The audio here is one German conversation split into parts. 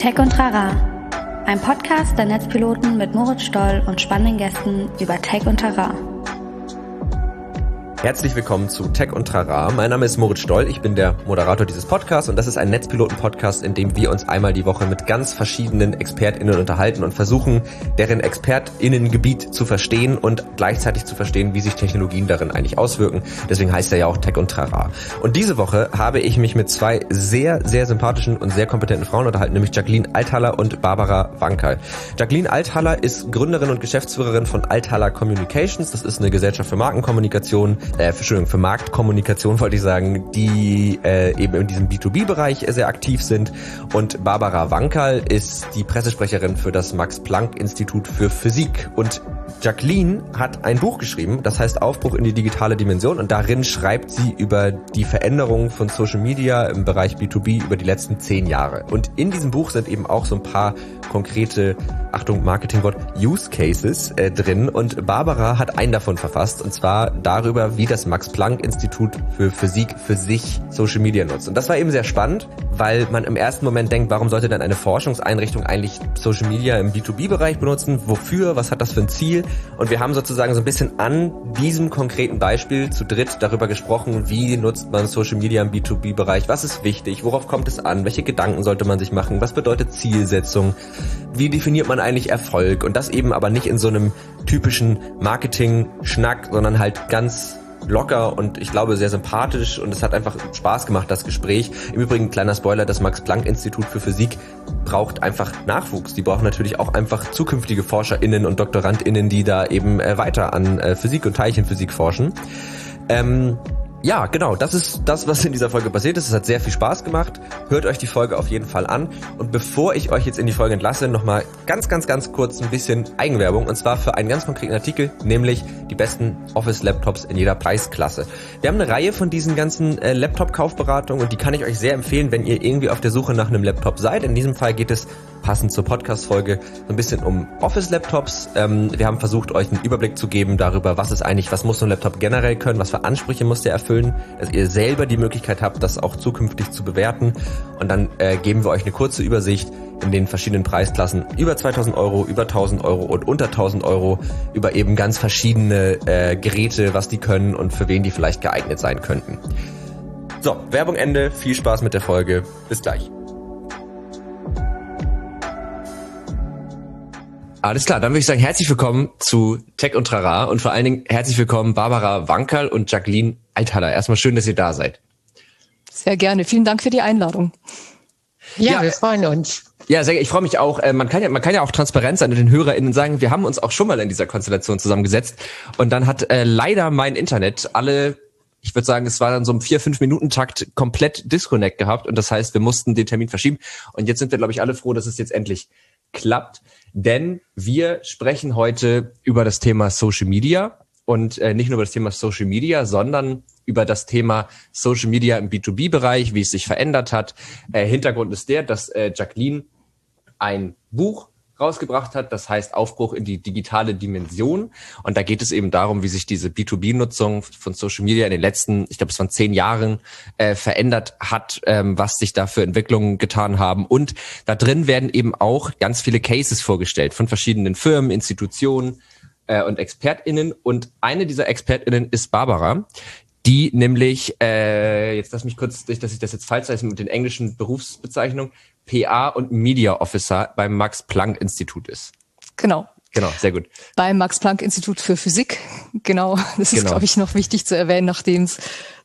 Tech und Trara, ein Podcast der Netzpiloten mit Moritz Stoll und spannenden Gästen über Tech und Trara. Herzlich willkommen zu Tech und Trara. Mein Name ist Moritz Stoll, ich bin der Moderator dieses Podcasts und das ist ein Netzpiloten-Podcast, in dem wir uns einmal die Woche mit ganz verschiedenen ExpertInnen unterhalten und versuchen, deren ExpertInnengebiet zu verstehen und gleichzeitig zu verstehen, wie sich Technologien darin eigentlich auswirken. Deswegen heißt er ja auch Tech und Trara. Und diese Woche habe ich mich mit zwei sehr, sehr sympathischen und sehr kompetenten Frauen unterhalten, nämlich Jacqueline Althaler und Barbara Wankerl. Jacqueline Althaler ist Gründerin und Geschäftsführerin von Althaler Communications. Das ist eine Gesellschaft für Markenkommunikation, für Marktkommunikation wollte ich sagen, die eben in diesem B2B-Bereich sehr aktiv sind. Und Barbara Wankerl ist die Pressesprecherin für das Max-Planck-Institut für Physik. Und Jacqueline hat ein Buch geschrieben, das heißt Aufbruch in die digitale Dimension. Und darin schreibt sie über die Veränderungen von Social Media im Bereich B2B über die letzten 10 Jahre. Und in diesem Buch sind eben auch so ein paar konkrete, Achtung, Marketingwort, Use Cases drin. Und Barbara hat einen davon verfasst, und zwar darüber, wie das Max-Planck-Institut für Physik für sich Social Media nutzt. Und das war eben sehr spannend, weil man im ersten Moment denkt, warum sollte denn eine Forschungseinrichtung eigentlich Social Media im B2B-Bereich benutzen? Wofür? Was hat das für ein Ziel? Und wir haben sozusagen so ein bisschen an diesem konkreten Beispiel zu dritt darüber gesprochen, wie nutzt man Social Media im B2B-Bereich? Was ist wichtig? Worauf kommt es an? Welche Gedanken sollte man sich machen? Was bedeutet Zielsetzung? Wie definiert man eigentlich Erfolg? Und das eben aber nicht in so einem typischen Marketing-Schnack, sondern halt ganz locker und ich glaube sehr sympathisch, und es hat einfach Spaß gemacht, das Gespräch. Im Übrigen, kleiner Spoiler, das Max-Planck-Institut für Physik braucht einfach Nachwuchs. Die brauchen natürlich auch einfach zukünftige ForscherInnen und DoktorandInnen, die da eben weiter an Physik und Teilchenphysik forschen. Ja, genau, das ist das, was in dieser Folge passiert ist. Es hat sehr viel Spaß gemacht. Hört euch die Folge auf jeden Fall an. Und bevor ich euch jetzt in die Folge entlasse, nochmal ganz kurz ein bisschen Eigenwerbung. Und zwar für einen ganz konkreten Artikel, nämlich die besten Office-Laptops in jeder Preisklasse. Wir haben eine Reihe von diesen ganzen Laptop-Kaufberatungen und die kann ich euch sehr empfehlen, wenn ihr irgendwie auf der Suche nach einem Laptop seid. In diesem Fall geht es passend zur Podcast-Folge so ein bisschen um Office-Laptops. Wir haben versucht, euch einen Überblick zu geben darüber, was muss so ein Laptop generell können, was für Ansprüche muss der erfüllen, dass ihr selber die Möglichkeit habt, das auch zukünftig zu bewerten. Und dann geben wir euch eine kurze Übersicht in den verschiedenen Preisklassen über 2.000 Euro, über 1.000 Euro und unter 1.000 Euro über eben ganz verschiedene Geräte, was die können und für wen die vielleicht geeignet sein könnten. So, Werbung Ende. Viel Spaß mit der Folge. Bis gleich. Alles klar, dann würde ich sagen, herzlich willkommen zu Tech und Trara und vor allen Dingen herzlich willkommen Barbara Wankerl und Jacqueline Althaler. Erstmal schön, dass ihr da seid. Sehr gerne. Vielen Dank für die Einladung. Ja, wir freuen uns. Ja, sehr, ich freue mich auch. Man kann ja auch transparent sein und den HörerInnen sagen, wir haben uns auch schon mal in dieser Konstellation zusammengesetzt und dann hat leider mein Internet ich würde sagen, es war dann so im 4-5-Minuten-Takt komplett Disconnect gehabt und das heißt, wir mussten den Termin verschieben und jetzt sind wir, glaube ich, alle froh, dass es jetzt endlich klappt, denn wir sprechen heute über das Thema Social Media und nicht nur über das Thema Social Media, sondern über das Thema Social Media im B2B-Bereich, wie es sich verändert hat. Hintergrund ist der, dass Jacqueline ein Buch rausgebracht hat, das heißt Aufbruch in die digitale Dimension. Und da geht es eben darum, wie sich diese B2B-Nutzung von Social Media in den letzten, ich glaube, es waren 10 Jahren verändert hat, was sich da für Entwicklungen getan haben. Und da drin werden eben auch ganz viele Cases vorgestellt von verschiedenen Firmen, Institutionen und ExpertInnen. Und eine dieser ExpertInnen ist Barbara, die nämlich, jetzt lass mich kurz, nicht, dass ich das jetzt falsch sage, mit den englischen Berufsbezeichnungen, PA und Media Officer beim Max-Planck-Institut ist. Genau, sehr gut. Beim Max-Planck-Institut für Physik, genau. Das ist, glaube ich, noch wichtig zu erwähnen, nachdem es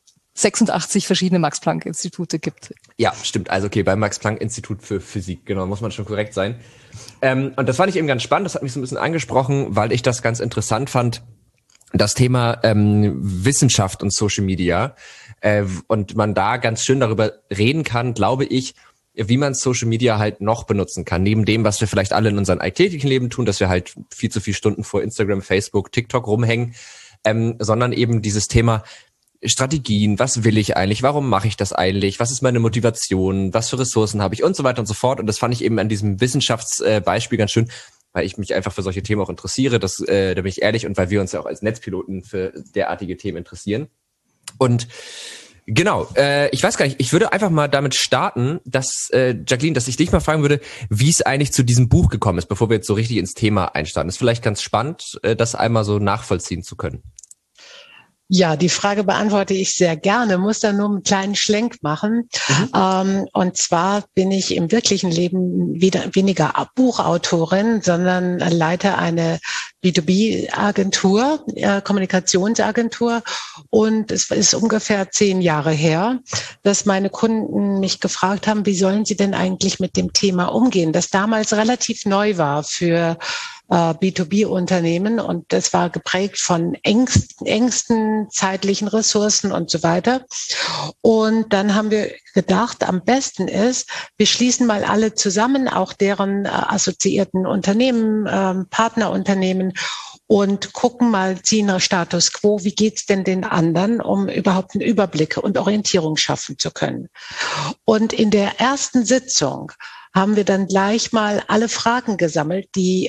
86 verschiedene Max-Planck-Institute gibt. Ja, stimmt. Also okay, beim Max-Planck-Institut für Physik, genau, muss man schon korrekt sein. Und das fand ich eben ganz spannend, das hat mich so ein bisschen angesprochen, weil ich das ganz interessant fand, das Thema Wissenschaft und Social Media und man da ganz schön darüber reden kann, glaube ich, wie man Social Media halt noch benutzen kann. Neben dem, was wir vielleicht alle in unserem alltäglichen Leben tun, dass wir halt viel zu viele Stunden vor Instagram, Facebook, TikTok rumhängen, sondern eben dieses Thema Strategien, was will ich eigentlich, warum mache ich das eigentlich, was ist meine Motivation, was für Ressourcen habe ich und so weiter und so fort. Und das fand ich eben an diesem Wissenschaftsbeispiel ganz schön, weil ich mich einfach für solche Themen auch interessiere, da bin ich ehrlich, und weil wir uns ja auch als Netzpiloten für derartige Themen interessieren. Und Genau, ich weiß gar nicht, ich würde einfach mal damit starten, dass, Jacqueline, dass ich dich mal fragen würde, wie es eigentlich zu diesem Buch gekommen ist, bevor wir jetzt so richtig ins Thema einstarten. Ist vielleicht ganz spannend, das einmal so nachvollziehen zu können. Ja, die Frage beantworte ich sehr gerne, muss da nur einen kleinen Schlenk machen. Und zwar bin ich im wirklichen Leben weniger Buchautorin, sondern leite eine B2B-Agentur, Kommunikationsagentur. Und es ist ungefähr 10 Jahre her, dass meine Kunden mich gefragt haben, wie sollen sie denn eigentlich mit dem Thema umgehen, das damals relativ neu war für B2B-Unternehmen, und das war geprägt von engsten zeitlichen Ressourcen und so weiter. Und dann haben wir gedacht, am besten ist, wir schließen mal alle zusammen, auch deren assoziierten Unternehmen, Partnerunternehmen, und gucken mal, ziehen einen Status quo, wie geht's denn den anderen, um überhaupt einen Überblick und Orientierung schaffen zu können. Und in der ersten Sitzung haben wir dann gleich mal alle Fragen gesammelt, die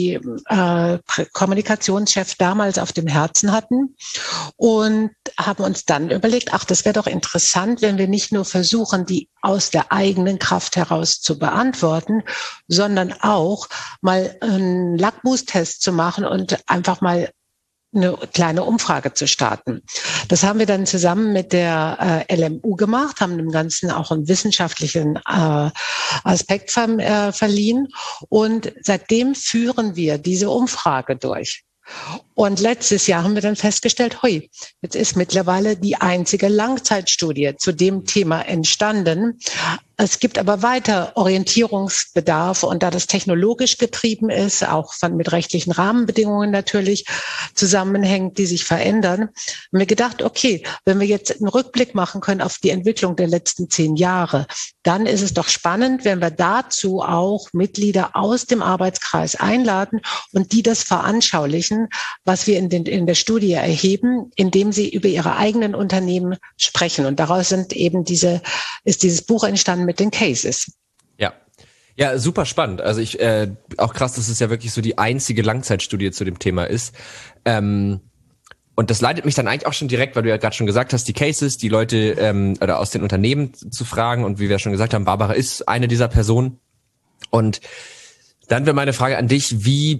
Kommunikationschefs damals auf dem Herzen hatten, und haben uns dann überlegt, das wäre doch interessant, wenn wir nicht nur versuchen, die aus der eigenen Kraft heraus zu beantworten, sondern auch mal einen Lackmustest zu machen und einfach mal eine kleine Umfrage zu starten. Das haben wir dann zusammen mit der LMU gemacht, haben dem Ganzen auch einen wissenschaftlichen Aspekt verliehen, und seitdem führen wir diese Umfrage durch. Und letztes Jahr haben wir dann festgestellt, jetzt ist mittlerweile die einzige Langzeitstudie zu dem Thema entstanden. Es gibt aber weiter Orientierungsbedarf, und da das technologisch getrieben ist, auch mit rechtlichen Rahmenbedingungen natürlich zusammenhängt, die sich verändern, haben wir gedacht, okay, wenn wir jetzt einen Rückblick machen können auf die Entwicklung der letzten 10 Jahre, dann ist es doch spannend, wenn wir dazu auch Mitglieder aus dem Arbeitskreis einladen und die das veranschaulichen, was wir in der Studie erheben, indem sie über ihre eigenen Unternehmen sprechen. Und daraus ist dieses Buch entstanden mit den Cases. Ja, super spannend. Also auch krass, dass es ja wirklich so die einzige Langzeitstudie zu dem Thema ist. Und das leitet mich dann eigentlich auch schon direkt, weil du ja gerade schon gesagt hast, die Cases, die Leute oder aus den Unternehmen zu fragen. Und wie wir schon gesagt haben, Barbara ist eine dieser Personen. Und dann wäre meine Frage an dich,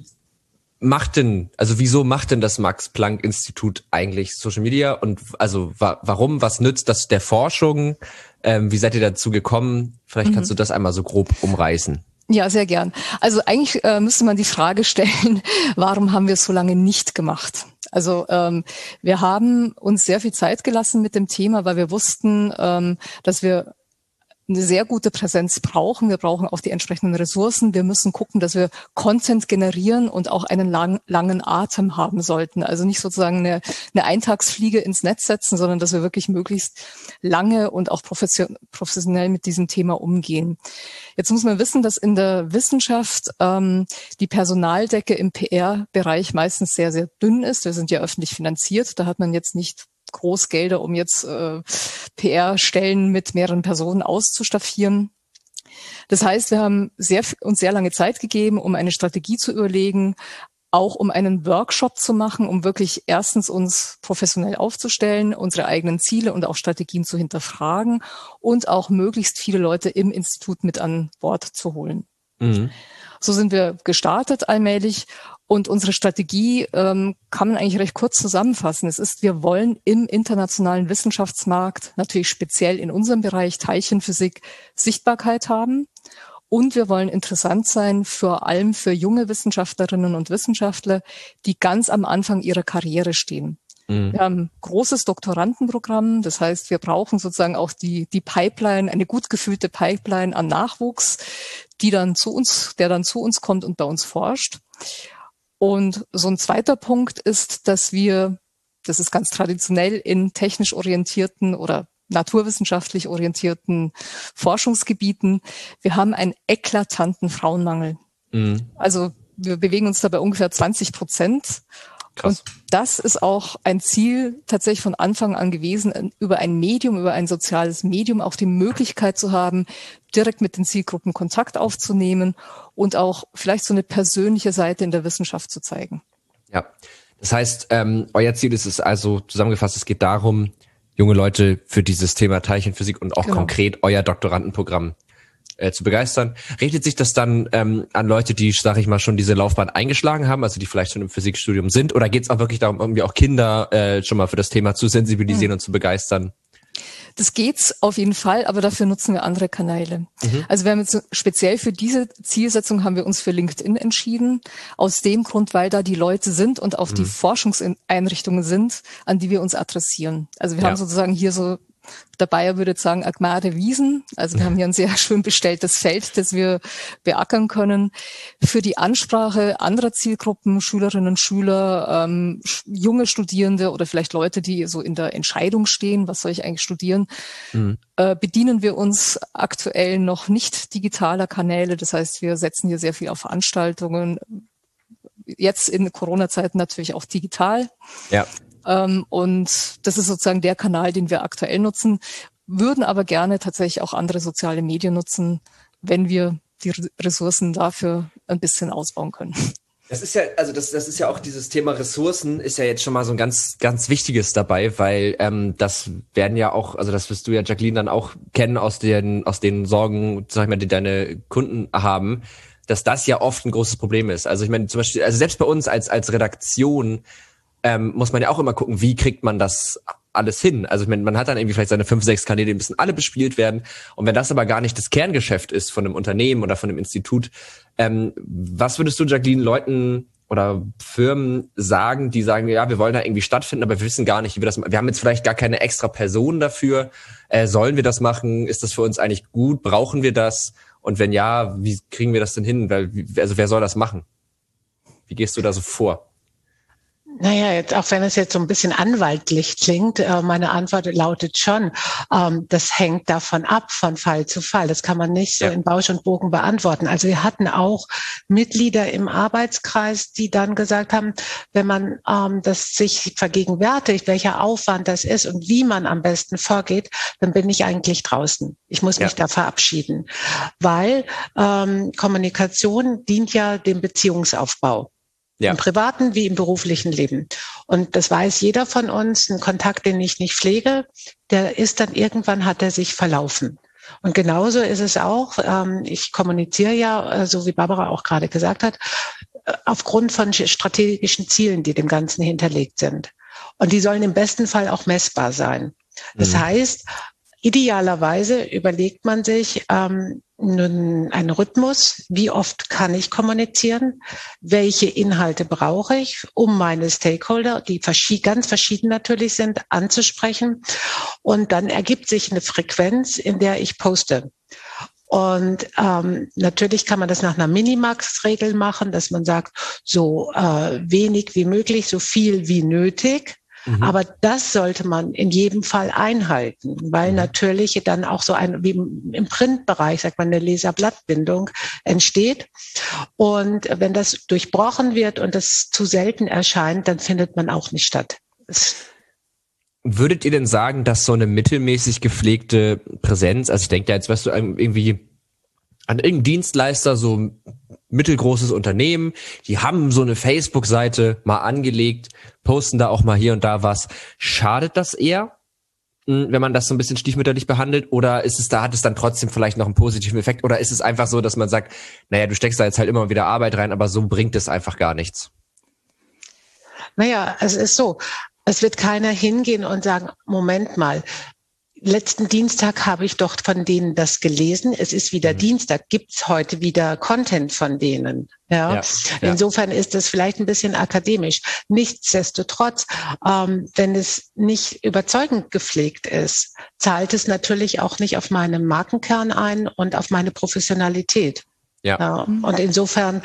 wieso macht denn das Max-Planck-Institut eigentlich Social Media, und also warum, was nützt das der Forschung? Wie seid ihr dazu gekommen? Vielleicht kannst du das einmal so grob umreißen. Ja, sehr gern. Also eigentlich müsste man die Frage stellen, warum haben wir es so lange nicht gemacht? Also wir haben uns sehr viel Zeit gelassen mit dem Thema, weil wir wussten, dass wir eine sehr gute Präsenz brauchen. Wir brauchen auch die entsprechenden Ressourcen. Wir müssen gucken, dass wir Content generieren und auch einen langen Atem haben sollten. Also nicht sozusagen eine Eintagsfliege ins Netz setzen, sondern dass wir wirklich möglichst lange und auch professionell mit diesem Thema umgehen. Jetzt muss man wissen, dass in der Wissenschaft die Personaldecke im PR-Bereich meistens sehr, sehr dünn ist. Wir sind ja öffentlich finanziert. Da hat man jetzt nicht Großgelder, um jetzt PR-Stellen mit mehreren Personen auszustaffieren. Das heißt, wir haben uns sehr lange Zeit gegeben, um eine Strategie zu überlegen, auch um einen Workshop zu machen, um wirklich erstens uns professionell aufzustellen, unsere eigenen Ziele und auch Strategien zu hinterfragen und auch möglichst viele Leute im Institut mit an Bord zu holen. Mhm. So sind wir gestartet allmählich. Und unsere Strategie kann man eigentlich recht kurz zusammenfassen. Wir wollen im internationalen Wissenschaftsmarkt, natürlich speziell in unserem Bereich Teilchenphysik, Sichtbarkeit haben. Und wir wollen interessant sein, vor allem für junge Wissenschaftlerinnen und Wissenschaftler, die ganz am Anfang ihrer Karriere stehen. Wir haben ein großes Doktorandenprogramm. Das heißt, wir brauchen sozusagen auch die Pipeline, eine gut gefüllte Pipeline an Nachwuchs, der dann zu uns kommt und bei uns forscht. Und so ein zweiter Punkt ist, das ist ganz traditionell in technisch orientierten oder naturwissenschaftlich orientierten Forschungsgebieten, wir haben einen eklatanten Frauenmangel. Also wir bewegen uns da bei ungefähr 20%. Krass. Und das ist auch ein Ziel tatsächlich von Anfang an gewesen, über ein soziales Medium auch die Möglichkeit zu haben, direkt mit den Zielgruppen Kontakt aufzunehmen und auch vielleicht so eine persönliche Seite in der Wissenschaft zu zeigen. Ja, das heißt, euer Ziel ist es also zusammengefasst, es geht darum, junge Leute für dieses Thema Teilchenphysik und auch konkret euer Doktorandenprogramm zu begeistern. Richtet sich das dann an Leute, die, sag ich mal, schon diese Laufbahn eingeschlagen haben, also die vielleicht schon im Physikstudium sind, oder geht es auch wirklich darum, irgendwie auch Kinder schon mal für das Thema zu sensibilisieren und zu begeistern? Das geht's auf jeden Fall, aber dafür nutzen wir andere Kanäle. Also wir haben jetzt speziell für diese Zielsetzung haben wir uns für LinkedIn entschieden, aus dem Grund, weil da die Leute sind und auch die Forschungseinrichtungen sind, an die wir uns adressieren. Also wir haben sozusagen hier so, der Bayer würde jetzt sagen, Agmade Wiesen. Also wir haben hier ein sehr schön bestelltes Feld, das wir beackern können. Für die Ansprache anderer Zielgruppen, Schülerinnen, Schüler, junge Studierende oder vielleicht Leute, die so in der Entscheidung stehen, was soll ich eigentlich studieren, bedienen wir uns aktuell noch nicht digitaler Kanäle. Das heißt, wir setzen hier sehr viel auf Veranstaltungen. Jetzt in Corona-Zeiten natürlich auch digital. Ja. Und das ist sozusagen der Kanal, den wir aktuell nutzen, würden aber gerne tatsächlich auch andere soziale Medien nutzen, wenn wir die Ressourcen dafür ein bisschen ausbauen können. Das ist ja, also das ist ja auch dieses Thema Ressourcen ist ja jetzt schon mal so ein ganz, ganz wichtiges dabei, weil das werden ja auch, also das wirst du ja, Jacqueline, dann auch kennen aus den Sorgen, sag ich mal, die deine Kunden haben, dass das ja oft ein großes Problem ist. Also ich meine zum Beispiel, also selbst bei uns als Redaktion muss man ja auch immer gucken, wie kriegt man das alles hin. Also ich meine, man hat dann irgendwie vielleicht seine 5, 6 Kanäle, die müssen alle bespielt werden. Und wenn das aber gar nicht das Kerngeschäft ist von einem Unternehmen oder von einem Institut, was würdest du, Jacqueline, Leuten oder Firmen sagen, die sagen, ja, wir wollen da irgendwie stattfinden, aber wir wissen gar nicht, wie wir das machen. Wir haben jetzt vielleicht gar keine extra Person dafür. Sollen wir das machen? Ist das für uns eigentlich gut? Brauchen wir das? Und wenn ja, wie kriegen wir das denn hin? Also wer soll das machen? Wie gehst du da so vor? Naja, jetzt, auch wenn es jetzt so ein bisschen anwaltlich klingt, meine Antwort lautet schon, das hängt davon ab, von Fall zu Fall. Das kann man nicht so in Bausch und Bogen beantworten. Also wir hatten auch Mitglieder im Arbeitskreis, die dann gesagt haben, wenn man das sich vergegenwärtigt, welcher Aufwand das ist und wie man am besten vorgeht, dann bin ich eigentlich draußen. Ich muss mich da verabschieden, weil Kommunikation dient ja dem Beziehungsaufbau. Ja. Im privaten wie im beruflichen Leben. Und das weiß jeder von uns. Ein Kontakt, den ich nicht pflege, der ist dann irgendwann, hat er sich verlaufen. Und genauso ist es auch. Ich kommuniziere ja, so wie Barbara auch gerade gesagt hat, aufgrund von strategischen Zielen, die dem Ganzen hinterlegt sind. Und die sollen im besten Fall auch messbar sein. Das heißt, idealerweise überlegt man sich einen Rhythmus, wie oft kann ich kommunizieren, welche Inhalte brauche ich, um meine Stakeholder, die ganz verschieden natürlich sind, anzusprechen. Und dann ergibt sich eine Frequenz, in der ich poste. Und natürlich kann man das nach einer Minimax-Regel machen, dass man sagt, so wenig wie möglich, so viel wie nötig. Aber das sollte man in jedem Fall einhalten, weil natürlich dann auch so wie im Printbereich, sagt man, eine Leserblattbindung entsteht. Und wenn das durchbrochen wird und das zu selten erscheint, dann findet man auch nicht statt. Würdet ihr denn sagen, dass so eine mittelmäßig gepflegte Präsenz, also ich denke da jetzt, weißt du, irgendwie an irgendeinen Dienstleister, so mittelgroßes Unternehmen, die haben so eine Facebook-Seite mal angelegt, posten da auch mal hier und da was. Schadet das eher, wenn man das so ein bisschen stiefmütterlich behandelt? Oder hat es dann trotzdem vielleicht noch einen positiven Effekt? Oder ist es einfach so, dass man sagt, naja, du steckst da jetzt halt immer wieder Arbeit rein, aber so bringt es einfach gar nichts? Naja, es ist so. Es wird keiner hingehen und sagen, Moment mal, letzten Dienstag habe ich doch von denen das gelesen. Es ist wieder Dienstag. Gibt's heute wieder Content von denen? Ja. Insofern ist es vielleicht ein bisschen akademisch. Nichtsdestotrotz, wenn es nicht überzeugend gepflegt ist, zahlt es natürlich auch nicht auf meinen Markenkern ein und auf meine Professionalität. Ja. Und insofern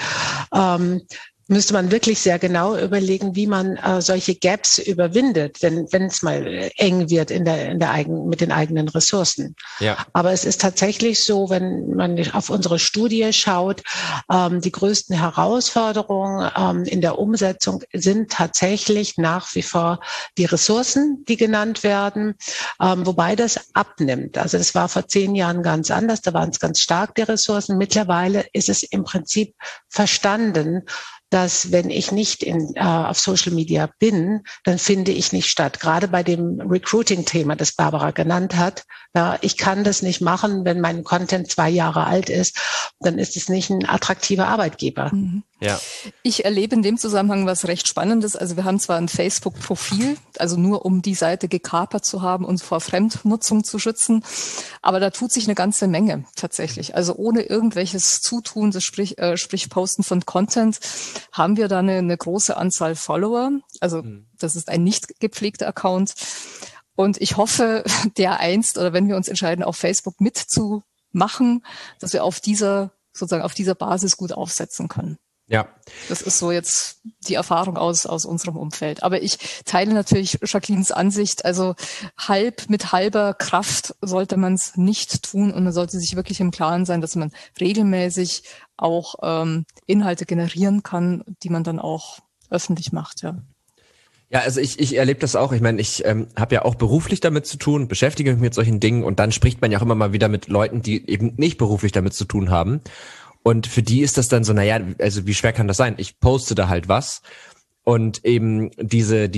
müsste man wirklich sehr genau überlegen, wie man solche Gaps überwindet, wenn es mal eng wird mit den eigenen Ressourcen. Ja. Aber es ist tatsächlich so, wenn man auf unsere Studie schaut, die größten Herausforderungen in der Umsetzung sind tatsächlich nach wie vor die Ressourcen, die genannt werden, wobei das abnimmt. Also das war vor 10 Jahren ganz anders, da waren es ganz stark die Ressourcen. Mittlerweile ist es im Prinzip verstanden, dass wenn ich nicht auf Social Media bin, dann finde ich nicht statt. Gerade bei dem Recruiting-Thema, das Barbara genannt hat. Ja, ich kann das nicht machen, wenn mein Content 2 Jahre alt ist. Dann ist es nicht ein attraktiver Arbeitgeber. Mhm. Ja. Ich erlebe in dem Zusammenhang was recht Spannendes. Also wir haben zwar ein Facebook-Profil, also nur um die Seite gekapert zu haben und vor Fremdnutzung zu schützen, aber da tut sich eine ganze Menge tatsächlich. Also ohne irgendwelches Zutun, sprich Posten von Content, haben wir da eine große Anzahl Follower. Also das ist ein nicht gepflegter Account. Und ich hoffe, dereinst, oder wenn wir uns entscheiden, auf Facebook mitzumachen, dass wir auf dieser Basis gut aufsetzen können. Ja. Das ist so jetzt die Erfahrung aus unserem Umfeld. Aber ich teile natürlich Jacquelines Ansicht. Also mit halber Kraft sollte man es nicht tun und man sollte sich wirklich im Klaren sein, dass man regelmäßig auch Inhalte generieren kann, die man dann auch öffentlich macht, ja. Ja, also ich erlebe das auch. Ich meine, ich habe ja auch beruflich damit zu tun, beschäftige mich mit solchen Dingen und dann spricht man ja auch immer mal wieder mit Leuten, die eben nicht beruflich damit zu tun haben. Und für die ist das dann so, naja, also wie schwer kann das sein? Ich poste da halt was und eben diese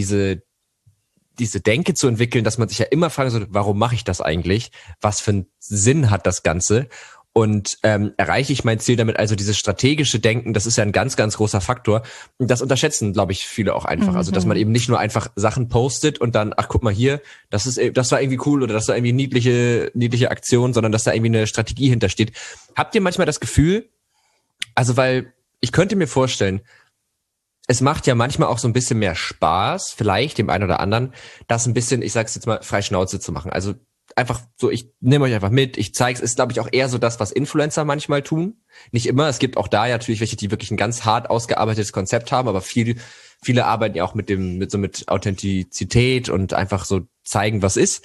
Denke zu entwickeln, dass man sich ja immer fragen sollte, warum mache ich das eigentlich? Was für einen Sinn hat das Ganze? Und erreiche ich mein Ziel damit? Also dieses strategische Denken, das ist ja ein ganz, ganz großer Faktor. Und das unterschätzen, glaube ich, viele auch einfach. Also dass man eben nicht nur einfach Sachen postet und dann, ach guck mal hier, das war irgendwie cool oder das war irgendwie niedliche Aktion, sondern dass da irgendwie eine Strategie hintersteht. Habt ihr manchmal das Gefühl, also weil ich könnte mir vorstellen, es macht ja manchmal auch so ein bisschen mehr Spaß, vielleicht dem einen oder anderen, das ein bisschen, ich sag's jetzt mal, frei Schnauze zu machen. Also einfach so, ich nehme euch einfach mit, ich zeig's, ist glaube ich auch eher so das, was Influencer manchmal tun. Nicht immer, es gibt auch da ja natürlich welche, die wirklich ein ganz hart ausgearbeitetes Konzept haben, aber viele arbeiten ja auch mit Authentizität und einfach so zeigen, was ist.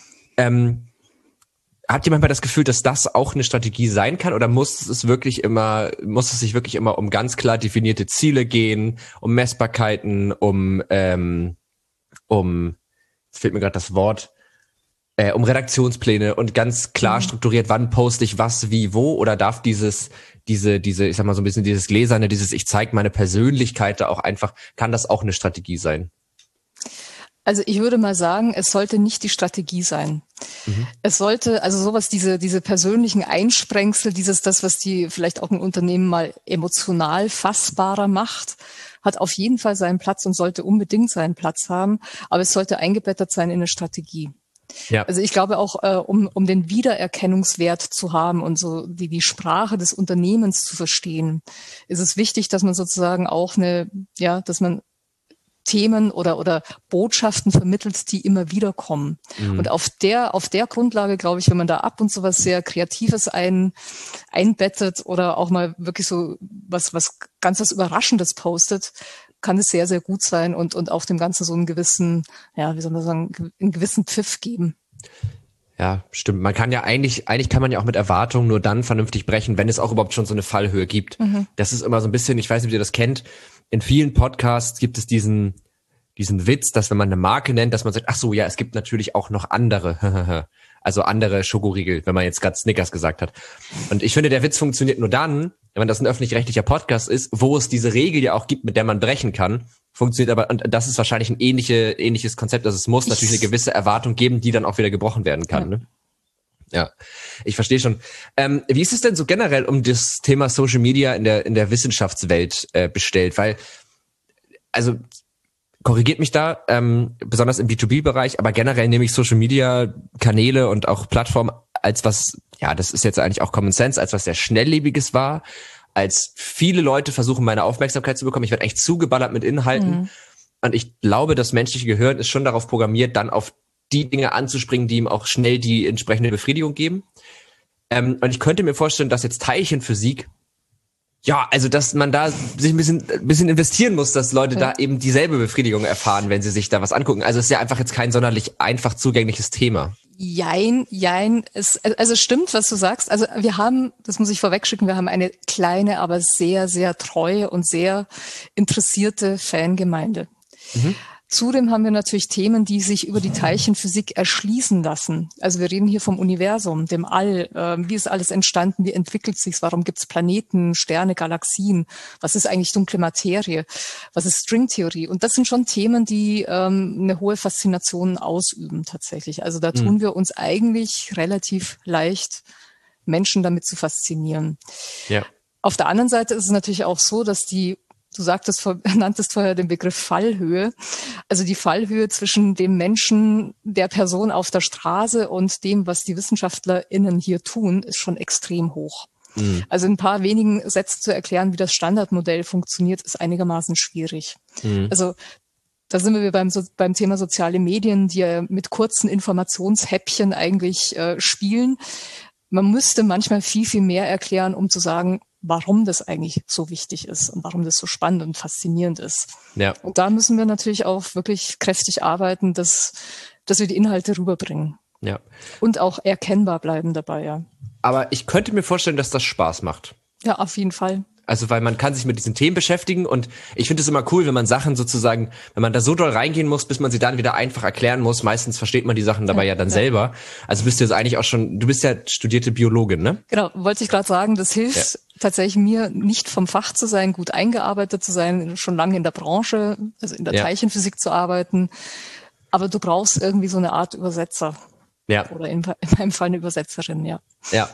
Habt ihr manchmal das Gefühl, dass das auch eine Strategie sein kann oder muss es sich wirklich immer um ganz klar definierte Ziele gehen, um Messbarkeiten, um jetzt fehlt mir gerade das Wort, um Redaktionspläne und ganz klar strukturiert, wann poste ich was, wie, wo, oder darf diese, ich sag mal so ein bisschen dieses Gläserne, ich zeige meine Persönlichkeit da auch einfach, kann das auch eine Strategie sein? Also ich würde mal sagen, es sollte nicht die Strategie sein. Es sollte, also sowas, diese persönlichen Einsprengsel, das, was die vielleicht auch ein Unternehmen mal emotional fassbarer macht, hat auf jeden Fall seinen Platz und sollte unbedingt seinen Platz haben, aber es sollte eingebettet sein in eine Strategie. Ja. Also ich glaube auch, um den Wiedererkennungswert zu haben und so die Sprache des Unternehmens zu verstehen, ist es wichtig, dass man sozusagen auch dass man Themen oder Botschaften vermittelt, die immer wieder kommen. Und auf der Grundlage, glaube ich, wenn man da ab und zu was sehr Kreatives einbettet oder auch mal wirklich so was Überraschendes postet, kann es sehr, sehr gut sein und auch dem Ganzen so einen gewissen, wie soll man sagen, einen gewissen Pfiff geben. Ja, stimmt. Man kann ja eigentlich kann man ja auch mit Erwartungen nur dann vernünftig brechen, wenn es auch überhaupt schon so eine Fallhöhe gibt. Das ist immer so ein bisschen, ich weiß nicht, ob ihr das kennt, in vielen Podcasts gibt es diesen Witz, dass wenn man eine Marke nennt, dass man sagt, ach so, ja, es gibt natürlich auch noch andere, also andere Schokoriegel, wenn man jetzt gerade Snickers gesagt hat. Und ich finde, der Witz funktioniert nur dann, wenn das ein öffentlich-rechtlicher Podcast ist, wo es diese Regel ja auch gibt, mit der man brechen kann. Funktioniert aber, und das ist wahrscheinlich ein ähnliches Konzept, also es muss natürlich eine gewisse Erwartung geben, die dann auch wieder gebrochen werden kann, ne? Ja, ich verstehe schon. Wie ist es denn so generell um das Thema Social Media in der Wissenschaftswelt bestellt? Weil, also korrigiert mich da, besonders im B2B-Bereich, aber generell nehme ich Social Media Kanäle und auch Plattformen als was, ja, das ist jetzt eigentlich auch Common Sense, als was sehr Schnelllebiges war, als viele Leute versuchen, meine Aufmerksamkeit zu bekommen. Ich werde echt zugeballert mit Inhalten. Und ich glaube, das menschliche Gehirn ist schon darauf programmiert, dann auf die Dinge anzuspringen, die ihm auch schnell die entsprechende Befriedigung geben. Und ich könnte mir vorstellen, dass jetzt Teilchenphysik, ja, also dass man da sich ein bisschen investieren muss, dass Leute da eben dieselbe Befriedigung erfahren, wenn sie sich da was angucken. Also es ist ja einfach jetzt kein sonderlich einfach zugängliches Thema. Jein. Also stimmt, was du sagst. Also wir haben, das muss ich vorwegschicken, wir haben eine kleine, aber sehr, sehr treue und sehr interessierte Fangemeinde. Zudem haben wir natürlich Themen, die sich über die Teilchenphysik erschließen lassen. Also wir reden hier vom Universum, dem All. Wie ist alles entstanden? Wie entwickelt sich's? Warum gibt's Planeten, Sterne, Galaxien? Was ist eigentlich dunkle Materie? Was ist Stringtheorie? Und das sind schon Themen, die eine hohe Faszination ausüben tatsächlich. Also da tun wir uns eigentlich relativ leicht, Menschen damit zu faszinieren. Ja. Auf der anderen Seite ist es natürlich auch so, dass du nanntest vorher den Begriff Fallhöhe. Also die Fallhöhe zwischen dem Menschen, der Person auf der Straße und dem, was die WissenschaftlerInnen hier tun, ist schon extrem hoch. Mhm. Also in ein paar wenigen Sätzen zu erklären, wie das Standardmodell funktioniert, ist einigermaßen schwierig. Mhm. Also da sind wir beim Thema soziale Medien, die ja mit kurzen Informationshäppchen eigentlich spielen. Man müsste manchmal viel, viel mehr erklären, um zu sagen, warum das eigentlich so wichtig ist und warum das so spannend und faszinierend ist. Ja. Und da müssen wir natürlich auch wirklich kräftig arbeiten, dass wir die Inhalte rüberbringen. Ja. Und auch erkennbar bleiben dabei, ja. Aber ich könnte mir vorstellen, dass das Spaß macht. Ja, auf jeden Fall. Also weil man kann sich mit diesen Themen beschäftigen und ich finde es immer cool, wenn man Sachen sozusagen, wenn man da so doll reingehen muss, bis man sie dann wieder einfach erklären muss. Meistens versteht man die Sachen dabei ja dann selber. Also bist du jetzt eigentlich auch schon, du bist ja studierte Biologin, ne? Genau, wollte ich gerade sagen, das hilft tatsächlich mir, nicht vom Fach zu sein, gut eingearbeitet zu sein, schon lange in der Branche, also in der Teilchenphysik zu arbeiten. Aber du brauchst irgendwie so eine Art Übersetzer. Ja. Oder in meinem Fall eine Übersetzerin, ja. Ja.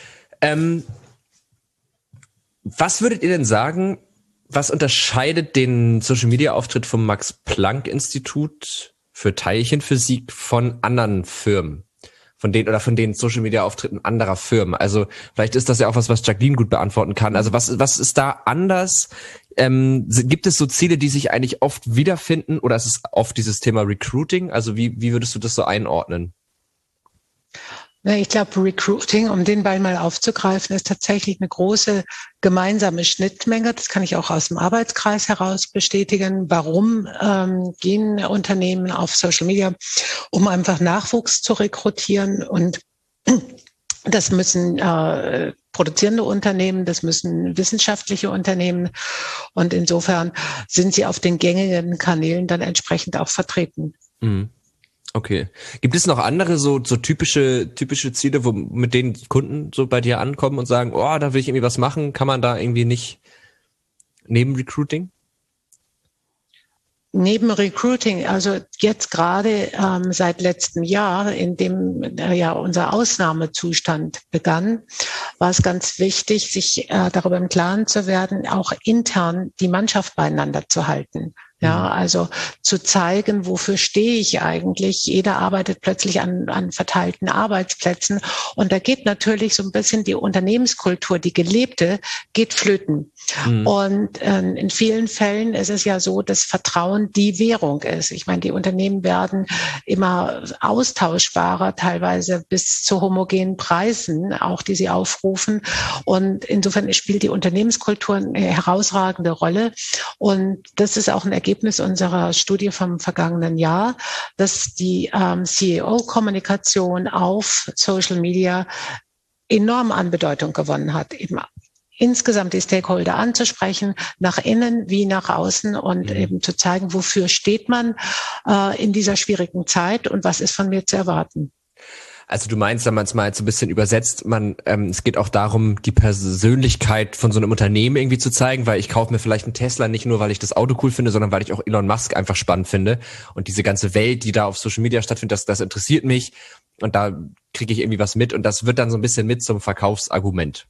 Was würdet ihr denn sagen, was unterscheidet den Social-Media-Auftritt vom Max-Planck-Institut für Teilchenphysik von anderen Firmen? Von den Social-Media-Auftritten anderer Firmen? Also vielleicht ist das ja auch was Jacqueline gut beantworten kann. Also was ist da anders? Gibt es so Ziele, die sich eigentlich oft wiederfinden? Oder ist es oft dieses Thema Recruiting? Also wie würdest du das so einordnen? Ich glaube, Recruiting, um den Ball mal aufzugreifen, ist tatsächlich eine große gemeinsame Schnittmenge. Das kann ich auch aus dem Arbeitskreis heraus bestätigen. Warum gehen Unternehmen auf Social Media? Um einfach Nachwuchs zu rekrutieren. Und das müssen produzierende Unternehmen, das müssen wissenschaftliche Unternehmen. Und insofern sind sie auf den gängigen Kanälen dann entsprechend auch vertreten. Mhm. Okay. Gibt es noch andere so typische Ziele, mit denen Kunden so bei dir ankommen und sagen, oh, da will ich irgendwie was machen? Kann man da irgendwie nicht neben Recruiting? Neben Recruiting, also jetzt gerade seit letztem Jahr, in dem unser Ausnahmezustand begann, war es ganz wichtig, sich darüber im Klaren zu werden, auch intern die Mannschaft beieinander zu halten. Ja, also zu zeigen, wofür stehe ich eigentlich? Jeder arbeitet plötzlich an verteilten Arbeitsplätzen und da geht natürlich so ein bisschen die Unternehmenskultur, die gelebte, geht flöten. Mhm. Und in vielen Fällen ist es ja so, dass Vertrauen die Währung ist. Ich meine, die Unternehmen werden immer austauschbarer, teilweise bis zu homogenen Preisen, auch die sie aufrufen. Und insofern spielt die Unternehmenskultur eine herausragende Rolle. Und das ist auch ein Ergebnis unserer Studie vom vergangenen Jahr, dass die CEO-Kommunikation auf Social Media enorm an Bedeutung gewonnen hat, eben insgesamt die Stakeholder anzusprechen, nach innen wie nach außen und eben zu zeigen, wofür steht man in dieser schwierigen Zeit und was ist von mir zu erwarten. Also du meinst, wenn man es mal so ein bisschen übersetzt, es geht auch darum, die Persönlichkeit von so einem Unternehmen irgendwie zu zeigen, weil ich kaufe mir vielleicht einen Tesla nicht nur, weil ich das Auto cool finde, sondern weil ich auch Elon Musk einfach spannend finde. Und diese ganze Welt, die da auf Social Media stattfindet, das interessiert mich und da kriege ich irgendwie was mit und das wird dann so ein bisschen mit zum Verkaufsargument.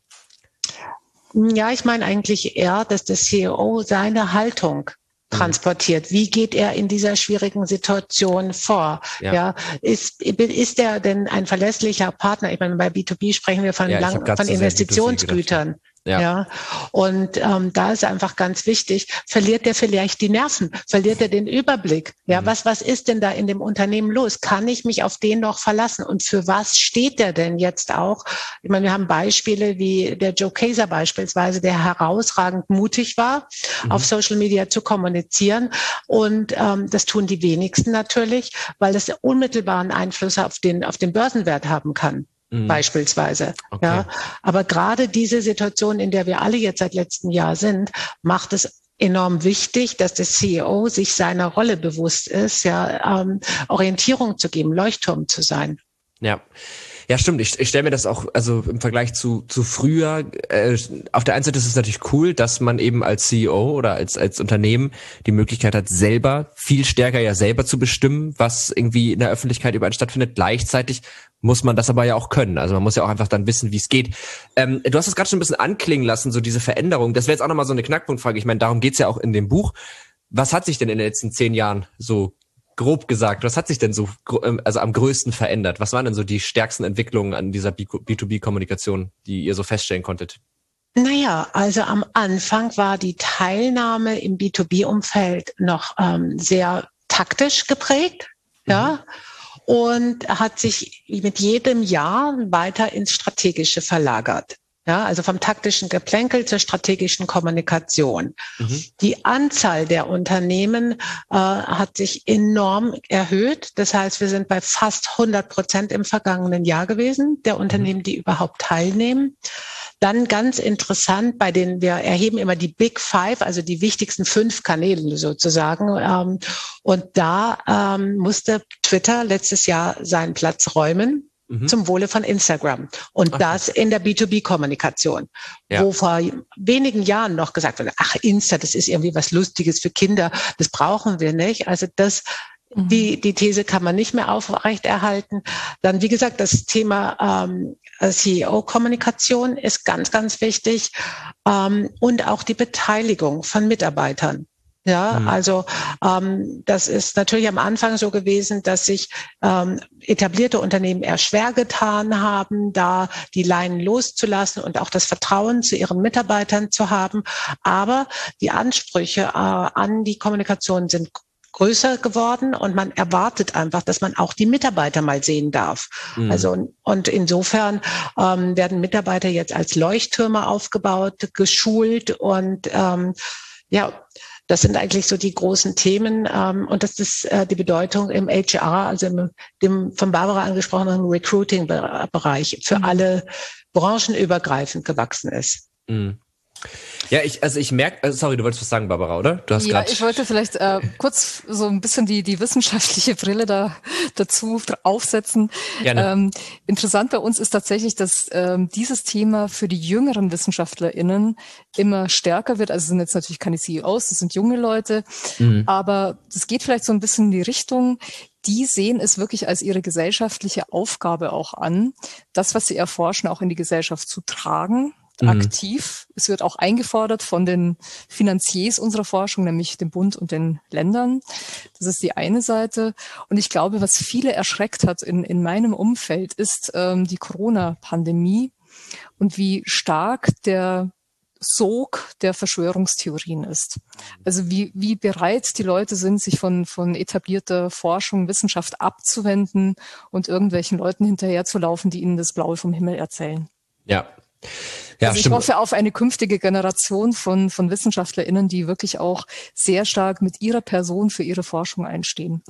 Ja, ich meine eigentlich eher, dass der CEO seine Haltung transportiert. Wie geht er in dieser schwierigen Situation vor? Ja, ist er denn ein verlässlicher Partner? Ich meine, bei B2B sprechen wir von Investitionsgütern. Ja. Und da ist einfach ganz wichtig, verliert er vielleicht die Nerven? Verliert er den Überblick? Ja, was ist denn da in dem Unternehmen los? Kann ich mich auf den noch verlassen? Und für was steht der denn jetzt auch? Ich meine, wir haben Beispiele wie der Joe Kaeser beispielsweise, der herausragend mutig war, auf Social Media zu kommunizieren. Und das tun die wenigsten natürlich, weil es unmittelbaren Einfluss auf den Börsenwert haben kann. Beispielsweise. Okay. Ja. Aber gerade diese Situation, in der wir alle jetzt seit letztem Jahr sind, macht es enorm wichtig, dass der CEO sich seiner Rolle bewusst ist, ja, Orientierung zu geben, Leuchtturm zu sein. Ja. Ja, stimmt. Ich stelle mir das auch, also im Vergleich zu früher, auf der einen Seite ist es natürlich cool, dass man eben als CEO oder als Unternehmen die Möglichkeit hat, selber, viel stärker ja selber zu bestimmen, was irgendwie in der Öffentlichkeit überall stattfindet. Gleichzeitig muss man das aber ja auch können. Also man muss ja auch einfach dann wissen, wie es geht. Du hast es gerade schon ein bisschen anklingen lassen, so diese Veränderung. Das wäre jetzt auch nochmal so eine Knackpunktfrage. Ich meine, darum geht's ja auch in dem Buch. Was hat sich denn in den letzten 10 Jahren so grob gesagt, was hat sich denn so also am größten verändert? Was waren denn so die stärksten Entwicklungen an dieser B2B-Kommunikation, die ihr so feststellen konntet? Naja, also am Anfang war die Teilnahme im B2B-Umfeld noch sehr taktisch geprägt, ja, und hat sich mit jedem Jahr weiter ins Strategische verlagert. Ja, also vom taktischen Geplänkel zur strategischen Kommunikation. Die Anzahl der Unternehmen hat sich enorm erhöht. Das heißt, wir sind bei fast 100% im vergangenen Jahr gewesen, der Unternehmen, die überhaupt teilnehmen. Dann ganz interessant, wir erheben immer die Big Five, also die wichtigsten 5 Kanäle sozusagen. Und da musste Twitter letztes Jahr seinen Platz räumen. Zum Wohle von Instagram. Und das in der B2B-Kommunikation, wo vor wenigen Jahren noch gesagt wurde, Insta, das ist irgendwie was Lustiges für Kinder, das brauchen wir nicht. Also die These kann man nicht mehr aufrechterhalten. Dann, wie gesagt, das Thema CEO-Kommunikation ist ganz, ganz wichtig, und auch die Beteiligung von Mitarbeitern. Ja, also das ist natürlich am Anfang so gewesen, dass sich etablierte Unternehmen eher schwer getan haben, da die Leinen loszulassen und auch das Vertrauen zu ihren Mitarbeitern zu haben. Aber die Ansprüche an die Kommunikation sind größer geworden und man erwartet einfach, dass man auch die Mitarbeiter mal sehen darf. Also und insofern werden Mitarbeiter jetzt als Leuchttürme aufgebaut, geschult und das sind eigentlich so die großen Themen, und das ist die Bedeutung im HR, also dem von Barbara angesprochenen Recruiting-Bereich für alle branchenübergreifend gewachsen ist. Ja, ich merke, sorry, du wolltest was sagen, Barbara, oder? Du hast ich wollte vielleicht kurz so ein bisschen die wissenschaftliche Brille dazu aufsetzen. Gerne. Interessant bei uns ist tatsächlich, dass dieses Thema für die jüngeren WissenschaftlerInnen immer stärker wird. Also es sind jetzt natürlich keine CEOs, das sind junge Leute, aber das geht vielleicht so ein bisschen in die Richtung, die sehen es wirklich als ihre gesellschaftliche Aufgabe auch an, das, was sie erforschen, auch in die Gesellschaft zu tragen. Aktiv. Es wird auch eingefordert von den Finanziers unserer Forschung, nämlich dem Bund und den Ländern. Das ist die eine Seite. Und ich glaube, was viele erschreckt hat in meinem Umfeld, ist die Corona-Pandemie und wie stark der Sog der Verschwörungstheorien ist. Also wie bereit die Leute sind, sich von etablierter Forschung, Wissenschaft abzuwenden und irgendwelchen Leuten hinterherzulaufen, die ihnen das Blaue vom Himmel erzählen. Ja. Ja, also ich hoffe auf eine künftige Generation von WissenschaftlerInnen, die wirklich auch sehr stark mit ihrer Person für ihre Forschung einstehen.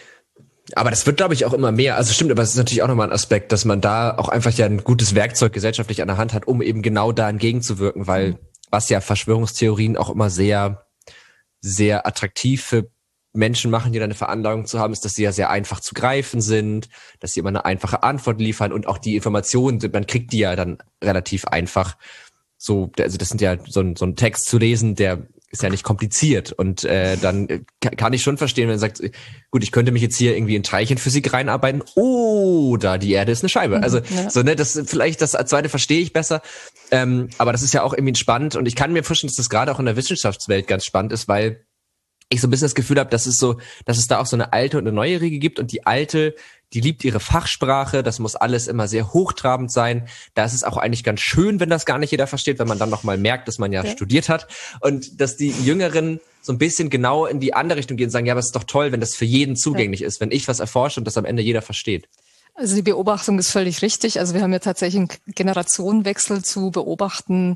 Aber das wird, glaube ich, auch immer mehr. Also stimmt, aber es ist natürlich auch nochmal ein Aspekt, dass man da auch einfach ja ein gutes Werkzeug gesellschaftlich an der Hand hat, um eben genau da entgegenzuwirken, weil was ja Verschwörungstheorien auch immer sehr, sehr attraktiv für Menschen machen, die da eine Veranlagung zu haben, ist, dass sie ja sehr einfach zu greifen sind, dass sie immer eine einfache Antwort liefern und auch die Informationen, man kriegt die ja dann relativ einfach. So, also das sind ja so ein Text zu lesen, der ist ja nicht kompliziert und dann kann ich schon verstehen, wenn man sagt, gut, ich könnte mich jetzt hier irgendwie in Teilchenphysik reinarbeiten oder die Erde ist eine Scheibe. Also so, ne, das vielleicht das zweite verstehe ich besser, aber das ist ja auch irgendwie spannend und ich kann mir vorstellen, dass das gerade auch in der Wissenschaftswelt ganz spannend ist, weil ich so ein bisschen das Gefühl habe, dass es da auch so eine alte und eine neue Riege gibt und die alte, die liebt ihre Fachsprache, das muss alles immer sehr hochtrabend sein. Da ist es auch eigentlich ganz schön, wenn das gar nicht jeder versteht, wenn man dann nochmal merkt, dass man ja studiert hat und dass die Jüngeren so ein bisschen genau in die andere Richtung gehen und sagen, ja, aber es ist doch toll, wenn das für jeden zugänglich ist, wenn ich was erforsche und das am Ende jeder versteht. Also die Beobachtung ist völlig richtig. Also wir haben ja tatsächlich einen Generationenwechsel zu beobachten.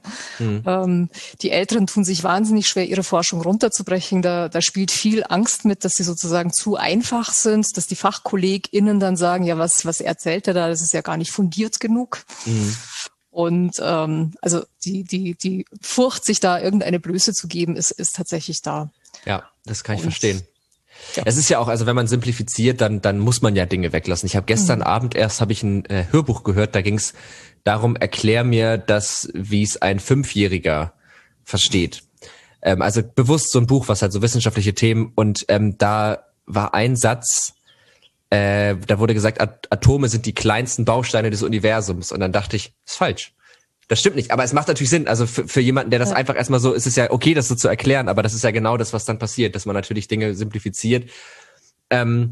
Die Älteren tun sich wahnsinnig schwer, ihre Forschung runterzubrechen. Da spielt viel Angst mit, dass sie sozusagen zu einfach sind, dass die FachkollegInnen dann sagen, ja, was erzählt er da? Das ist ja gar nicht fundiert genug. Und also die Furcht, sich da irgendeine Blöße zu geben, ist tatsächlich da. Ja, das kann ich verstehen. Ja. Es ist ja auch, also wenn man simplifiziert, dann muss man ja Dinge weglassen. Ich habe gestern Abend erst ein Hörbuch gehört, da ging es darum, erklär mir das, wie es ein 5-Jähriger versteht. Also bewusst so ein Buch, was halt so wissenschaftliche Themen, und da war ein Satz, da wurde gesagt, Atome sind die kleinsten Bausteine des Universums, und dann dachte ich, ist falsch. Das stimmt nicht, aber es macht natürlich Sinn. Also für jemanden, der das einfach erstmal so, ist es ja okay, das so zu erklären, aber das ist ja genau das, was dann passiert, dass man natürlich Dinge simplifiziert. Also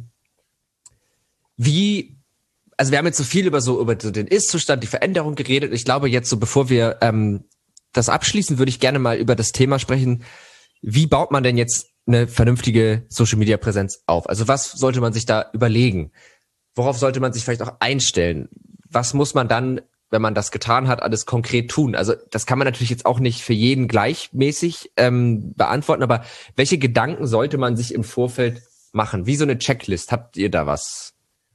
wir haben jetzt so viel über den Ist-Zustand, die Veränderung geredet. Ich glaube jetzt so, bevor wir das abschließen, würde ich gerne mal über das Thema sprechen. Wie baut man denn jetzt eine vernünftige Social-Media-Präsenz auf? Also was sollte man sich da überlegen? Worauf sollte man sich vielleicht auch einstellen? Was muss man dann, wenn man das getan hat, alles konkret tun? Also das kann man natürlich jetzt auch nicht für jeden gleichmäßig beantworten, aber welche Gedanken sollte man sich im Vorfeld machen? Wie so eine Checklist? Habt ihr da was?